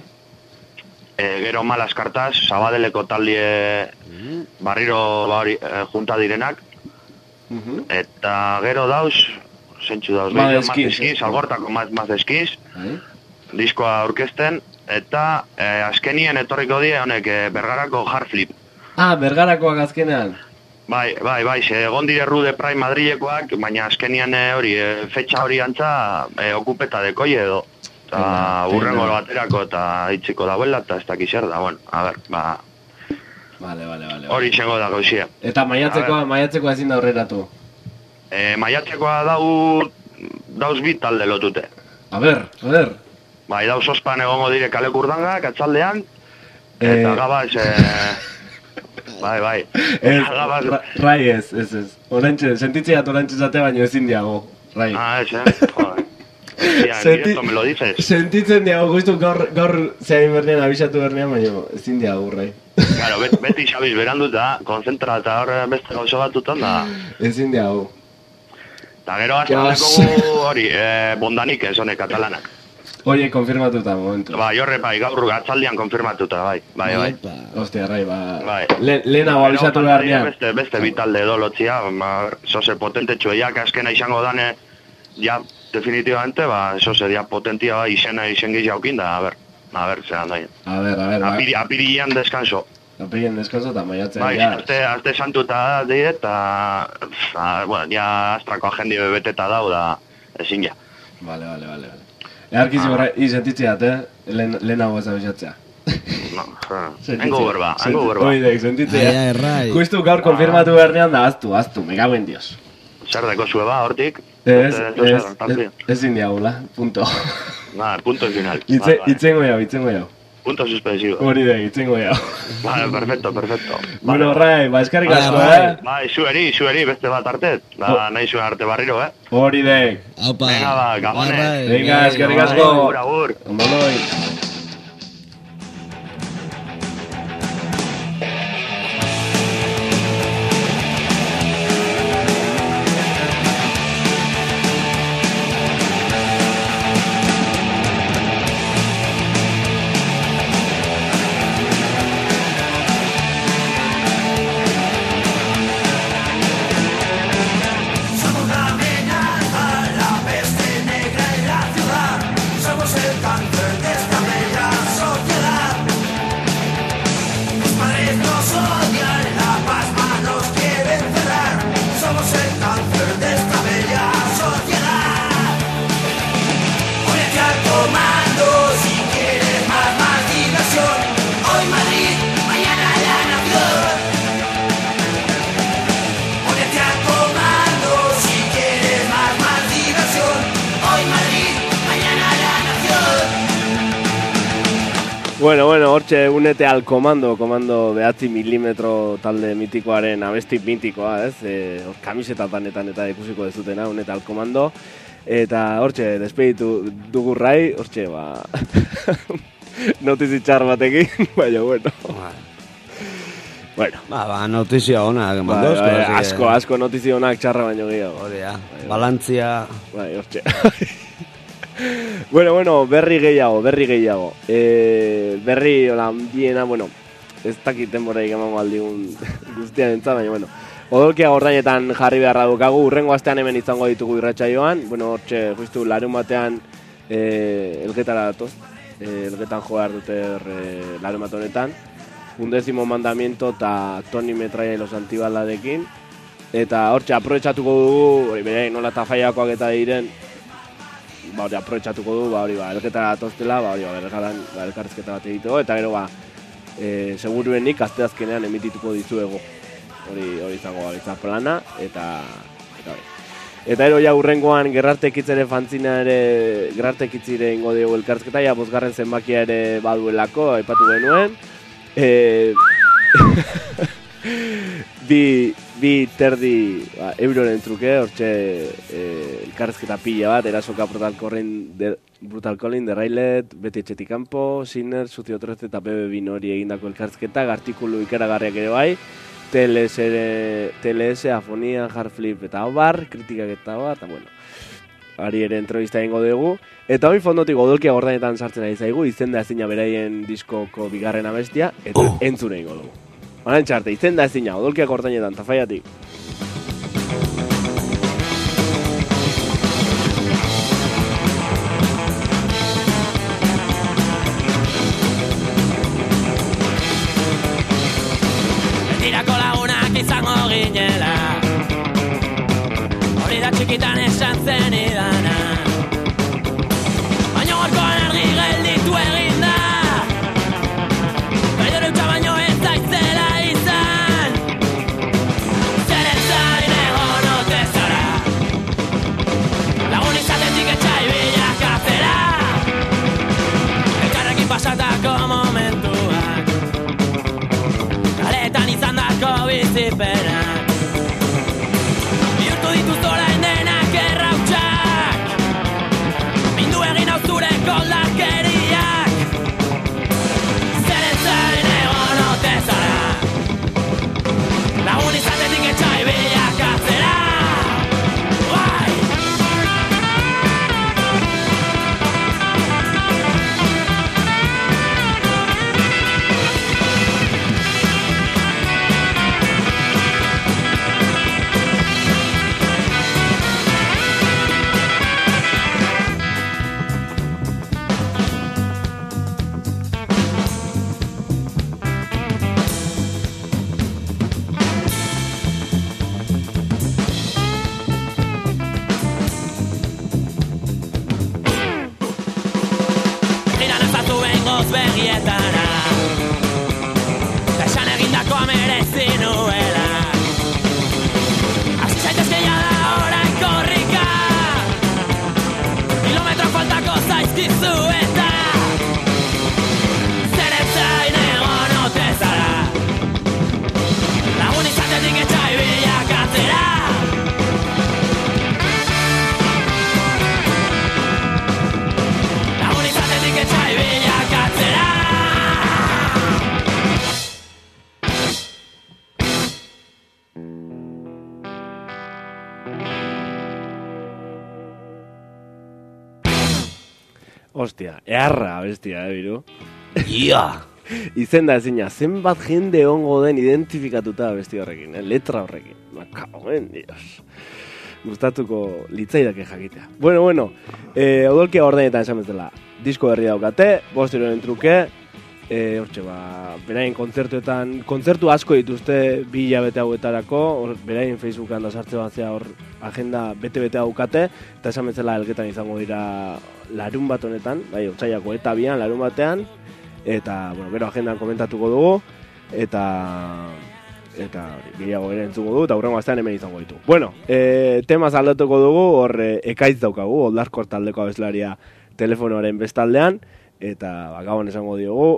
Gero malas kartaz, Sabadeleko taldie barriro junta direnak. Eta gero dauz, zentsu dauz, mazdeskiz, algortako mazdeskiz, diskoa aurkezten, eta azkenien etorriko die honek Bergarako Hardflip. Bergarakoak azkenean? Bai, egon dire Rude Prime Madrilekoak, baina azkenian hori, fetxa hori antza, okupeta dekoie edo. Eta urrengo baterako eta itxiko dauela, eta ez dakizer da, bueno, a ber, Vale. Hori izango da gauzia. Eta maiatzekoa ezin da aurreratu? Maiatzekoa dauz bit talde lotute. A ber. Bai, dauz ospan egongo dire Kaleko Urdangak, atzaldean, eta gabaz... Bai. Rai ez. Orantxe, sentitzeat orantxe zate baino ezin diago, Rai. Joder. Directo me lo dices. Sentitzen diago, guztu gaur zein bernean, abisatu bernean, baino ezin diago, Rai. Claro, beti xabiz beranduta, konzentra eta hor beste gauzo batutan da. Ezin diago. Eta gero azaleko hori, bondanik ez honek katalanak. Oie, konfirmatuta, momentu. Bai, gaur atzaldian konfirmatuta, bai. Ostia, Rai, lehenago abisatu beharnean. Beste bitalde edo lotzia, zoze potente txueiak azkena izango dane, ja, definitivamente, zoze dia potentia, izen giz jaukin da, a ber, zeran daien. A ber. Apirian deskanso. Apirian deskanso eta maiatzen. Bai, azte santuta diet, eta, bueno, ja, astrako agendi beteta dau, da, ezin ja. Vale. Earkizu sentitzeat, lehenago ez abisatzea. No, hango berba. Oidek, sentitzea. Aia, errai. Justu gaur konfirmatu beharnean da, aztu, me cago en Dios. Zer deko zue ba, hortik? Ezin diagula, punto. Punto final. Itzengo jau. Punto suspensivo. Hori da, itzengo jau. Vale, perfecto. Bueno, Rai, eskerrik asko, Bai, zueri, beste bat artet. Nahi zuen arte barriro, Hori dek. Aupa. Venga, ba, gabones. Venga, eskerrik asko. Agur. Ondoloi. Bueno, hortxe unete al komando 9mm talde mitikoaren abesti mitikoa, ez? Kamisetatan eta ikusiko dezutena, unete al komando. Eta hortxe, despeditu dugu Rai, hortxe, notizi txar batekin, baina, bueno. Bueno. Notizia honak, asko notizia honak txarra baino gehiago. Hori, balantzia. Bai, hortxe. Bueno, berri gehiago. Berri, hola, biena, bueno, ez dakiten boraik emango aldigun guztian entzat, baina, bueno. Odolkia gordainetan jarri beharra dukagu, urrengo astean hemen izango ditugu irratsaioan, bueno, hortxe, justu, larun batean elgetara datoz, elgetan joar dute larun bat honetan, 11º mandamiento eta Toni Metraia los Antibaladekin, eta hortxe, aprobetxatuko dugu, hori bere, nola eta faiakoak eta diren, hori aprobetxatuko du, elgetara datoztela, elkarrizketa bat egiteko, eta gero, seguruenik asteazkenean emitituko dizuego. Hori izango gaitza plana, eta ero ja urrengoan Gerrartekitzere fantzina ere, Gerrartekitzire ingo dugu elkarrizketa, ja 5. zenbakia ere baduelako, aipatu genuen. Bi terdi euroren truke, hortxe elkarrizketa pila bat, erasoka Brutal Colin, The Railet, Beti Etxetik Kanpo, Sinner, Sucio 13 eta Bebe Binori egindako elkarrizketa, artikulu ikaragarriak ere bai, TLS, Afonia, Hardflip eta Obar, kritikak eta Obar, eta bueno, ari ere entrevista egingo dugu. Eta hori fondotik Odolkia gordainetan sartzen ari zaigu, izenda ezina beraien diskoko bigarren abestia, eta entzune egingo dugu. Barantxarte, izenda ezina, Odolkia gordainetan, tafaiatik. Izango ginela, hori da txikitan esan zen idana, baina gorkoan argi gelditu egin da, gaidore utxa baino ez zaizela izan, zeren zain egon ote zara, lagun izatetik etxai bilakazera, elkarrekin pasatako momentuak, kaletan izan dako bizipenak, bihurtu dituz orain denak errautsak, mindu egin hau zure koldarkeriak, zeren zain egon ote zara, lagun izatetik etxai bilakatzera. Begietara merezi nuela. Hasi zaitezke jada orain korrika, kilometro faltako zaizkizu eta zeren zain egon ote zara, lagun izatetik etxai bilakatzera. Lagun izatetik etxai bilakatzera. Ostia, eharra bestia, biru. Ia! Izen da ezina, zenbat jende ongo den identifikatuta besti horrekin, letra horrekin. Makauen, dios. Gustatuko litzaidake jakitea. Bueno, odolkia ordenetan esan bezala. Disko berri daukate, 5 euroren truke, hortxe beraien kontzertu asko dituzte 2 hilabete hauetarako, beraien Facebookan da sartze batzea hor agenda bete-bete daukate, eta esan bezala elgetan izango dira larun bat honetan, bai, otsailako eta bian larun batean, eta, bueno, gero agendan komentatuko dugu, eta gehiago ere entzuko dugu, eta hurrengo astean hemen izango ditu. Bueno, temaz aldatuko dugu, hor ekaitz daukagu, Oldarkor taldeko abeslaria telefonoaren bestaldean, eta gabon esango diogu,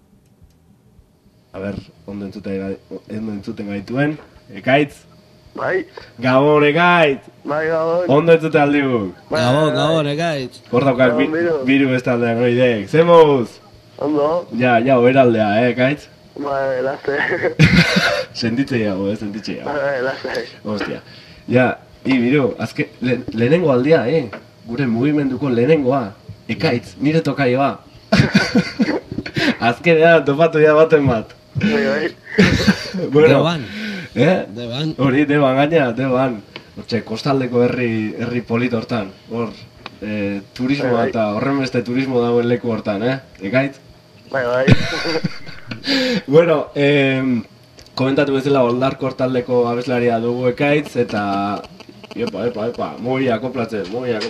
a ber, ondo entzuten gaituen, ekaitz? Bai. Gabon, ekaitz! Bai, gabon. Ondo entzute aldibuk? Gabon, ekaitz. Hor daukak biru bestaldean, oidek. Zemuz? Ondo. Ja, oberaldea, ekaitz? Bai, laste. Sentitze jago, sentitze jago. Bai, laste. Ostia. Ja, biru, azke, lehenengo aldia, gure mugimenduko lehenengoa. Ekaitz, nire tokaioa. Azkenea topatu ja baten bat. Bai. Bueno, Deban. Deban. Hori, Deban gaina, Deban. Hortxe, kostaldeko herri polit hortan. Hor, turismoa eta horren beste turismo dagoen leku hortan, Ekaitz? Bai. Bueno, komentatu bezala Oldarkor taldeko abeslaria dugu Ekaitz, eta epa, moi akoplatzen.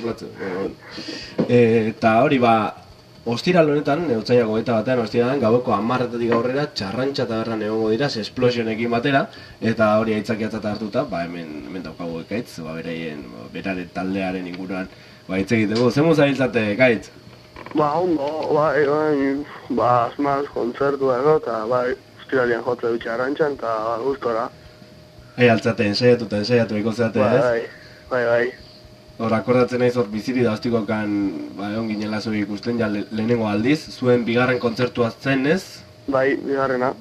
Eta hori ostiral honetan, otsailako eta batean ostiralan, gaueko 10:00 aurrera, txarrantxa tabernan egongo dira, esplosionekin batera, eta hori aitzakiatzat hartuta, hemen daukagu Ekaitz, beraren taldearen inguruan, hitz egiteko. Zemuz zabiltzate, Ekaitz? Ondo, bai, asmaz kontzertu dago, eta ostiralian jotze dut txarrantxan, eta gustora. Altzate, ensaiatu ikozeate, ez? Bai. Hor, akordatzen naiz hor biziri da ostikokan, egon ginela zuen ikusten, ja lehenengo aldiz, zuen bigarren kontzertua zen, ez? Bai, bigarrena.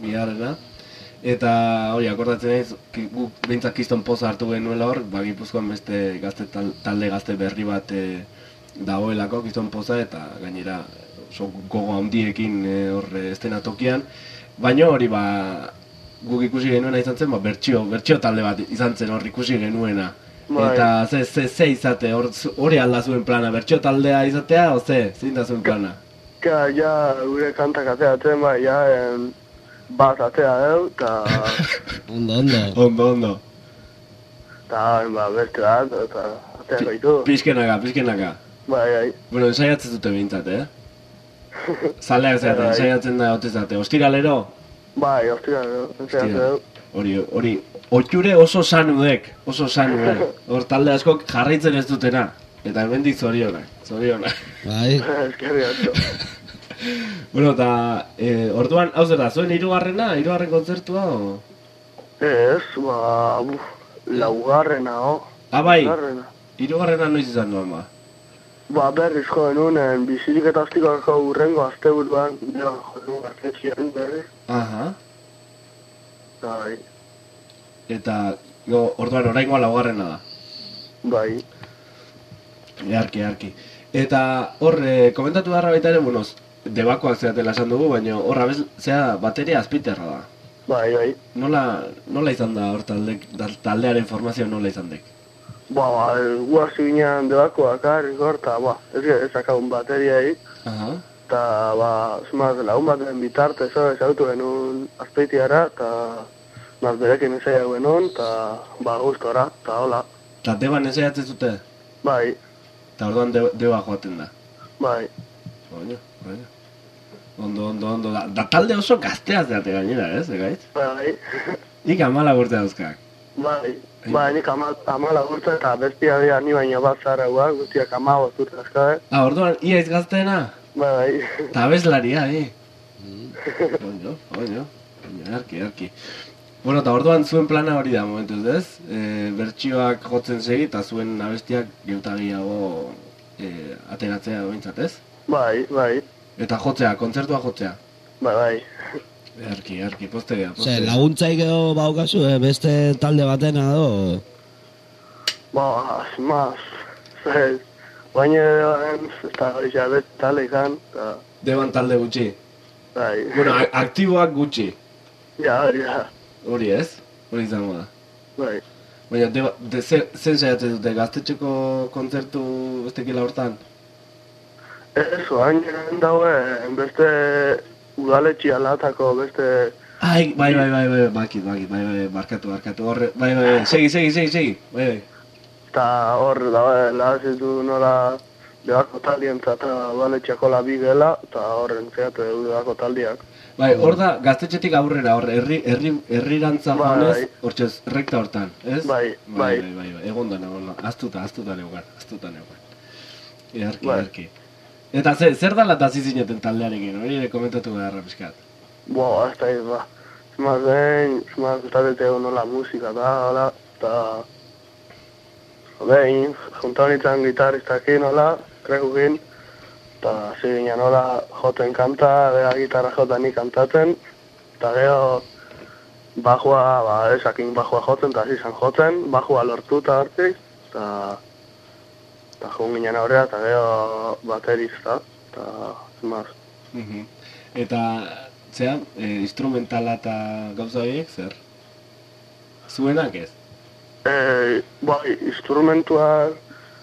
Eta hori, akordatzen naiz, guk behintzak kiston poza hartu genuela hor, Gipuzkoan beste talde gazte berri bat dagoelako kiston poza, eta gainera gogo handiekin hor estenatokian. Baina hori, guk ikusi genuena izan zen, bertsio talde bat izan zen hor ikusi genuena. Eta ze izate, hori alda zuen plana, bertsio taldea izatea, o zein da zuen plana? Ja, gure kantak ateatzen, bat atea deu, eta... Ondo. Eta, beste bat, eta ateako ditu. Pizkenaka. Bai. Bueno, ensaiatzen dute behintzat, Zaleak zeaten, ensaiatzen da otezate. Ostiralero? Bai, ostiralero, ensaiatzen dut. Hori, otxure oso sanudek. Hor talde askok jarraitzen ez dutena. Eta hemendik zorionak. Bai. Eskerri atzo. Bueno, eta orduan, hau zer da, zuen hirugarren kontzertua, o? Ez, laugarrena, Bai, hirugarrena noiz izan duan, berriz joen unen, bizirik eta ostikako urrengo asteburuan, joen gaztetxian berriz. Aha. Bai. Eta, orduan oraingoa laugarrena da. Bai. Earki. Eta hor, komentatu darra baita ere, debakoak zeatela esan dugu, baina horra zea bateria azpiterra da. Bai. Nola izan da hor taldearen formazioa nola izan dek? Guazi ginean debakoak harrik hor, eta ez akagun bateriai. Eta, lagun baten bitarte ezautu genuen azpeitiara, eta berekin ensaiak genuen, eta gustora, eta hola. Eta deban ensaiatzen zute? Bai. Eta orduan deba joaten da? Bai. Baina. Ondo. Da talde oso gaztea zeate gainera, ez, egaitz? Bai, Nik 14 urte dauzkak. bai, nik 14 urte eta bestia dira ni baino bat zarauak, guztiak 15 urte azkabe. Orduan, iaiz gazteena? Bai, Ta abeslaria, Oño, arki. Bueno, eta orduan zuen plana hori da momentuz, ez? Bertsioak jotzen segi eta zuen abestiak geutagiago ateratzea behintzat, ez? bai. Eta jotzea, kontzertua jotzea. Bai. Arki, postegea. Laguntzaik edo baukazu, beste talde batena do? Maz, baina ez da hori jabet talde izan, eta... Deban talde gutxi? Bai. Bueno, aktiboak gutxi? Ja. Hori ez? Hori izango da. Bai. Baina, zen saiatzen dute, gaztetxeko kontzertu bestekila hortan? Ez, baina daue, beste udaletxi alatako, beste... Ai, bai, bakit, barkatu, horre, bai, segi, bai. Eta hor, lahazitu nola debako taldientzat eta udaletxiako labi gela, eta horren zeatu debako taldiak. Bai, hor da, gaztetxetik aurrera, hor, herrirantza joanez, hortxez, rekta hortan, ez? Bai. Egondan, aztuta neukan. Earki. Eta zer dala eta zizineten taldearekin, hori ere komentatu beharra pixkat? Hasta ez ba. Zumaz gustatete nola musika da, hola, eta... Behin, junta honitzen gitarristakin, hola, krekukin, eta zigina nola joten kanta, bera gitarra jotan nik kantatzen, eta gero bajua, esakin bajua jotzen, eta zizan jotzen, bajua lortu eta hartzik, eta joan ginen aurrera, eta gero baterista, eta zumaz. Eta, zean, instrumentala eta gauza horiek, zer? Zuenak ez? Bai, instrumentuak,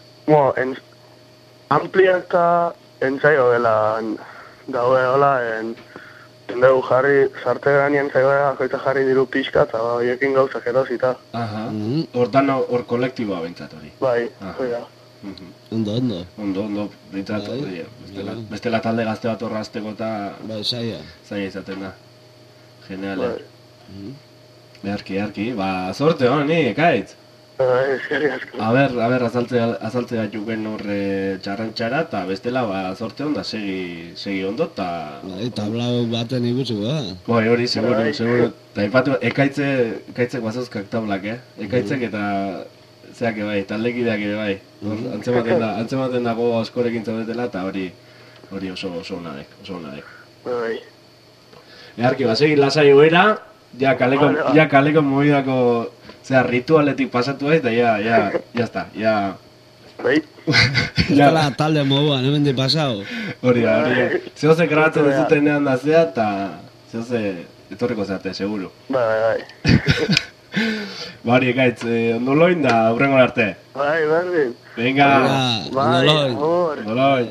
ampliak eta entzaio dela daue hola, dugu jarri, sarte granien zaioa, joita jarri diru pixka, eta horiekin gauzak erosita. Hortan hor kolektiboa bentsat hori? Bai, hori da. Ondo, bentsat, bestela talde gazte bat horra azteko eta... Bai, zaila izaten da. Geniale. Beharki, sorte honi, ekaitz? Eskerrik asko. Aber, azaltzea juken horre txarrantxara, eta bestela, sorte hon da, segi ondo, eta... Bai, tablau baten ikutsiko da. Bai, hori, seguro. Eta ipatu, ekaitzek bazauzkak tablak, Ekaitzek eta... Zeak bai, taldekideak ere bai. Antzematen dago askorekin zaudetela, eta hori oso honadek. Bai. Eharki, segi lasai huera, ja kaleko movidako, ritualetik pasatu ez, eta ya. Bai. Estela talde moduan, hemen di pasau. Hori da. Zehoze grabatzen duzutenean da zea, eta zehoze etorriko zeate, seguru. Bai. Bari, ekaitz, ondo loin da, hurrengo arte. Bai, berdin. Venga, Bai, ondo loin.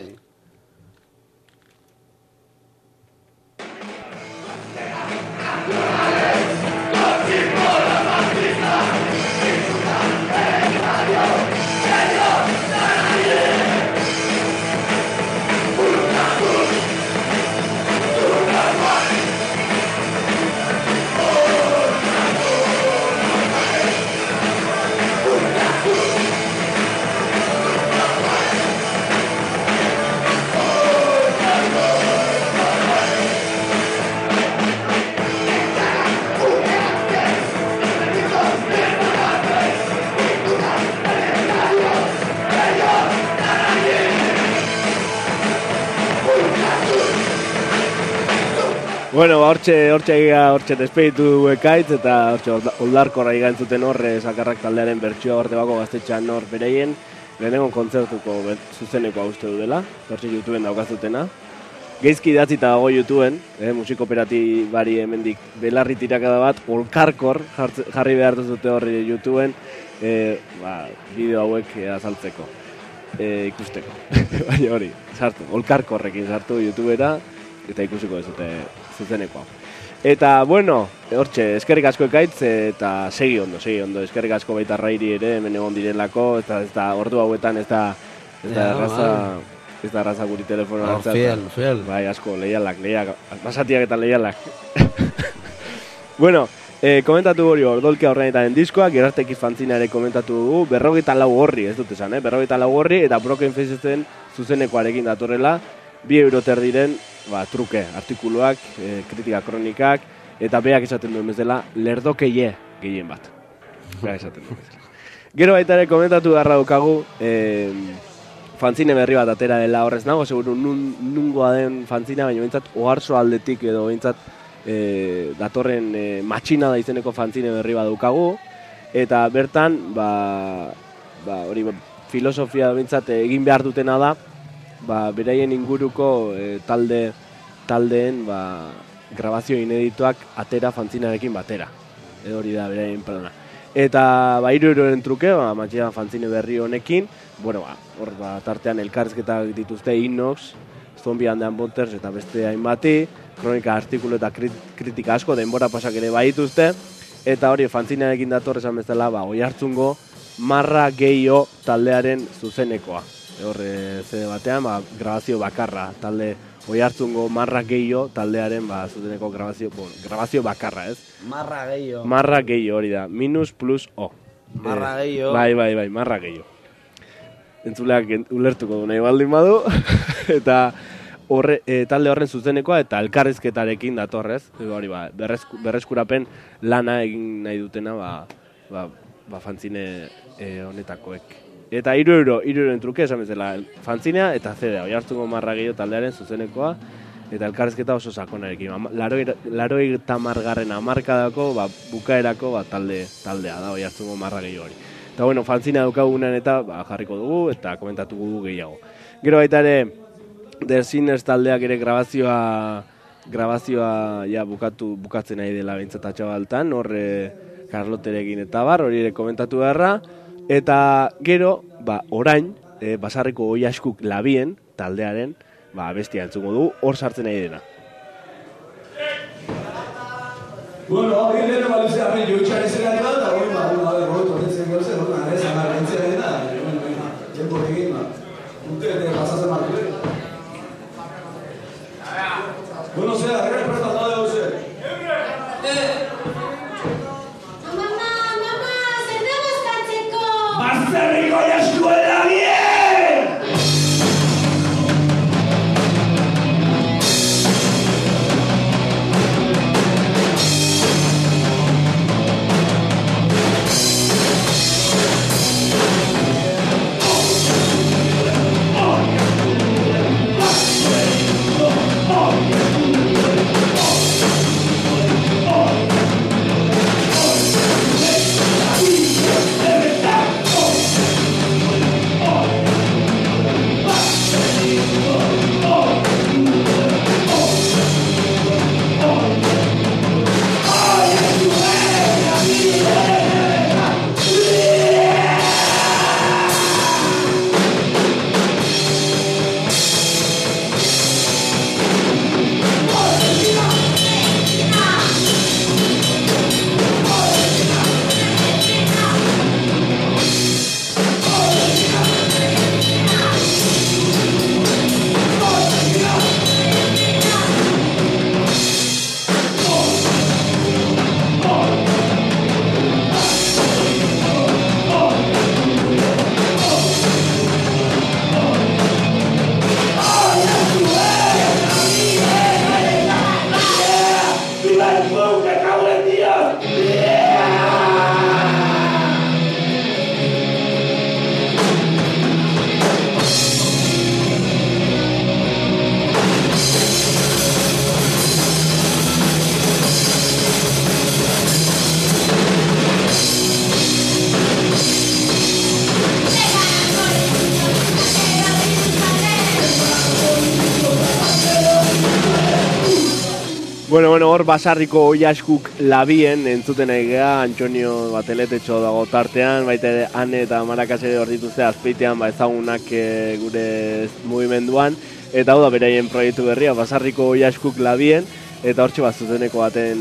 Bueno, hortxe despeditu ekaitz eta hortxe oldarkorra igantzuten horre Zakarrak taldearen bertsioa horte bako gaztetxean hor bereien lehenengo kontzertuko zuzeneko uste du dela, hortxe YouTubeen daukazutena. Geizki idatzita dago YouTubeen, musikoperati bari hemendik belarri tirakada bat, olkarkor jarri behar duzute horri YouTubeen, bideo hauek azaltzeko, ikusteko. Baina hori, sartu, olkarkorrekin sartu YouTubera, eta ikusiko dezute zuzeneko. Eta, bueno, hortxe, eskerrik asko ekaitz, eta segi ondo, eskerrik asko baita rairi ere, hemen egon direlako, eta ordu hauetan ez da erraza Ez da raza guri telefonoa hartzat. Fiel. Bai, asko, leialak, basatiak eta leialak. Bueno, komentatu hori ordolke aurrenetaren diskoak, Gerarteki fanzina ere komentatu dugu, 44 horri, ez dut esan, 44 horri, eta Broken Facesen zuzenekoarekin datorrela, 2 euroter diren, truke, artikuluak, kritika kronikak, eta beak esaten duen bezala, lerdokeie gehien bat. Beak esaten duen bezala. Gero baita ere komentatu beharra daukagu, fanzine berri bat atera dela horrez nago, seguru nungoa den fanzina, baina behintzat oharso aldetik edo behintzat datorren matxina da izeneko fanzine berri bat daukagu, eta bertan, hori filosofia behintzat egin behar dutena da, beraien inguruko taldeen grabazio inedituak atera fanzinarekin batera. Edo hori da beraien plana. Eta 3 euroren truke, matxina fanzine berri honekin, hor tartean elkarrizketak dituzte Inox, Zombie and the Unbotters eta beste hainbati, kronika, artikulu eta kritika asko, denbora pasak ere baituzte, eta hori fanzinearekin dator esan bezala, Oiartzungo Marra Gehiago taldearen zuzenekoa. Hor, zede batean, grabazio bakarra, talde Oiartzungo Marra Gehiago taldearen zuzeneko grabazio bakarra, ez? Marra Gehiago. Marra Gehiago hori da, minus plus o. Marra Gehiago. Bai, Marra Gehiago. Entzuleak ulertuko du nahi baldin badu, eta talde horren zuzenekoa eta elkarrizketarekin datorrez, hori berreskurapen lana egin nahi dutena fanzine honetakoek. Eta 3 euroren truke esan bezala fanzinea eta CD-a, Oiartzungo Marra Gehiago taldearen zuzenekoa eta elkarrizketa oso sakonarekin. 80. hamarkadako bukaerako taldea da Oiartzungo Marra Gehiago hori. Eta bueno, fanzina daukagunean eta jarriko dugu eta komentatu dugu gehiago. Gero baita ere, The Sinners taldeak ere grabazioa ja bukatzen nahi dela behintzat atxabaltan, hor Karloterekin eta hori ere komentatu beharra. Eta gero, orain, Basarriko Oiaskuk Labien taldearen, bestia entzuko du, hor sartzen nahi dena. Bueno, hori lehenu baluzea ben joitxan ezenari bat, eta hori torretzen gauzen, hori nahez, entzera eta, jempo egin, urte pasatzen martu. Bueno, zera, presta talde gauzen. Basarriko Oiaskuk Labien! Bueno, hor Basarriko Oiaskuk Labien entzuten egea, Antonio Bateletetxo dago tartean, baita ere Ane eta Marakas ere hor dituzte azpeitean ezagunak gure mugimenduan, eta hau da beraien proiektu berria, Basarriko Oiaskuk Labien, eta hortxe zuzeneko baten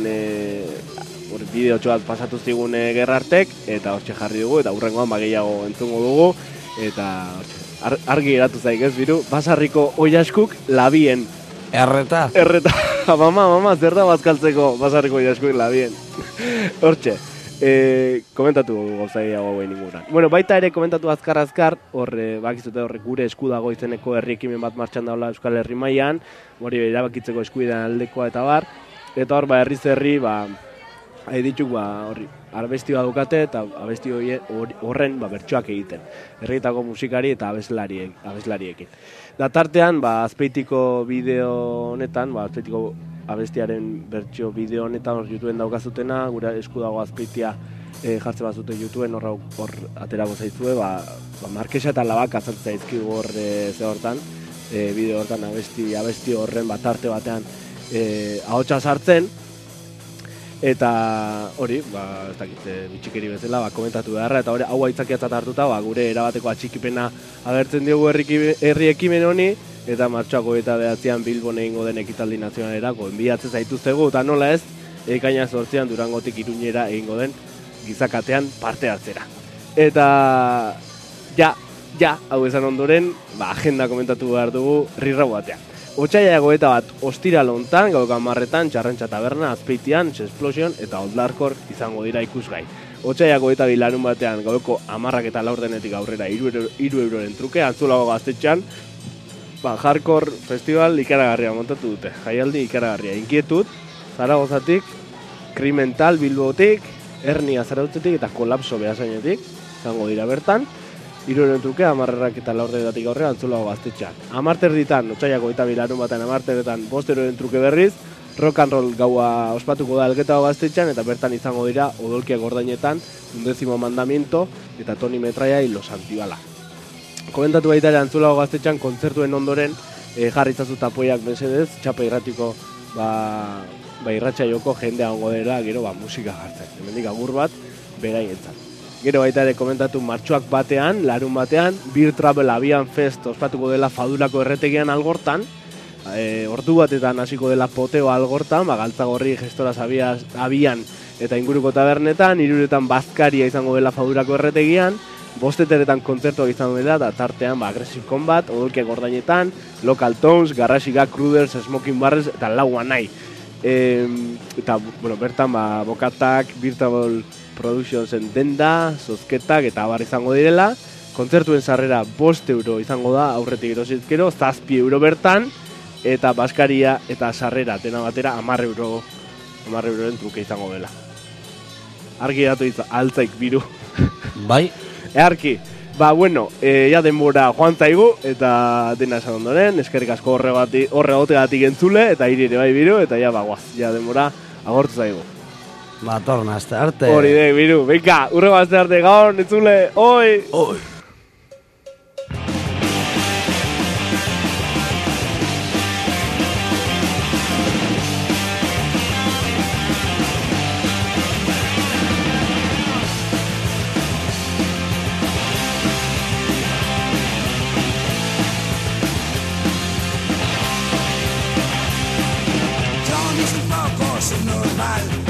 bideotxo bat pasatu zigun Gerrartek, eta hortxe jarri dugu, eta hurrengoan gehiago entzungo dugu, eta argi geratu zaik, ez, biru? Basarriko oiaskuk labien. Erreta. Mama, zer da bazkaltzeko basarriko oiaskuk labien. Hortxe. Komentatu gauzai hauein inguran. Bueno, baita ere komentatu azkar, bakizute horre gure esku dago izeneko herri ekimen bat martxan daula Euskal Herri mailan, hori erabakitzeko eskubidean aldekoa eta bar, eta hor, herriz herri, dituk, horri, abesti bat dukate eta abesti horren bertsoak egiten. Herrietako musikari eta abeslariekin. Da tartean, Azpeitiko bideo honetan, Azpeitiko abestiaren bertsio bideo honetan hor YouTubeen daukazutena, gure esku dago Azpeitia jartze bazute YouTubeen hor aterako zaizue, Markesa eta Labak azaltzea izkigu hor hortan, bideo hortan abesti horren tarte batean ahotsa sartzen, eta hori, ez dakit, bitxikeri bezala, komentatu beharra, eta hori, hau aitzakiatzat hartuta, gure erabateko atxikipena agertzen diogu herri ekimen honi, eta martxoako eta behatzean Bilbon egingo den ekitaldi nazionalerako enbiatzen zaituztegu, eta nola ez, ekaina 8an Durangotik Iruñera egingo den gizakatean parte hartzera. Eta, hau esan ondoren, agenda komentatu behar dugu rirrau batean. Otsaiako eta bat ostiral hontan, gauko 10etan, Txarrantxa Taberna, Azpeitian, Explosion eta Oldlarkor izango dira ikusgai. Otsaiako eta bilarun batean, gauko 10 eta 4 aurrera 3 euroren truke, Antzulago Gaztetxean, Hardcore Festival ikaragarria montatu dute. Jaialdi ikaragarria. Inkietud, Zaragozatik, Krimental Bilbotik, Ernia Zarautzetik eta Kolapso Behasainetik, izango dira bertan. 3 euroren truke, 10 eta 4 aurrera Antzulago Gaztetxean. 10 erditan, otsaiako eta bilarun batean 10 erditan 5 euroren truke berriz, rock and roll gaua ospatuko da Elgetago Gaztetxean, eta bertan izango dira odolkiak ordainetan, 11º mandamiento eta Toni Metraia y Los Antibala. Komentatu baita ere Antzulago Gaztetxean kontzertuen ondoren jarri itzazu tapoiak mesedez, txapa irratiko irratsaioko jendea ongo dela, gero musika jartzen. Hemendik agur bat, beraientzat. Gero baita ere komentatu martxoak batean, larun batean, Beer Travel Abian Fest ospatuko dela Fadurako erretegian Algortan, ordu batetan hasiko dela poteo Algortan, Galtzagorri Gestoraz Abian eta inguruko tabernetan, 3etan Bazkaria izango dela Fadurako erretegian, 5etan kontzertuak izango dela, eta tartean Aggressive Combat, odolkiak ordainetan, Local Tones, Garrasiga, Cruders, Smoking Barrels eta Laua nahi. Eta, bertan Bokatak, Virtual Productionsen denda, zozketak eta abar izango direla. Kontzertuen sarrera 5 euro izango da, aurretik erosizkero, 7 euro bertan, eta Bazkaria eta sarrera dena batera 10 euroren truke izango dela. Argi datu altzaik biru. Bai. Earki, ja denbora joan zaigu, eta dena esan ondoren, eskerrik asko horre gotegatik entzule, eta hiri ere bai biru, eta ja denbora agortu zaigu. Torna, azte arte. Hori de, biru, benka, urrego azte arte gaur, entzule, oi! Oi! Normal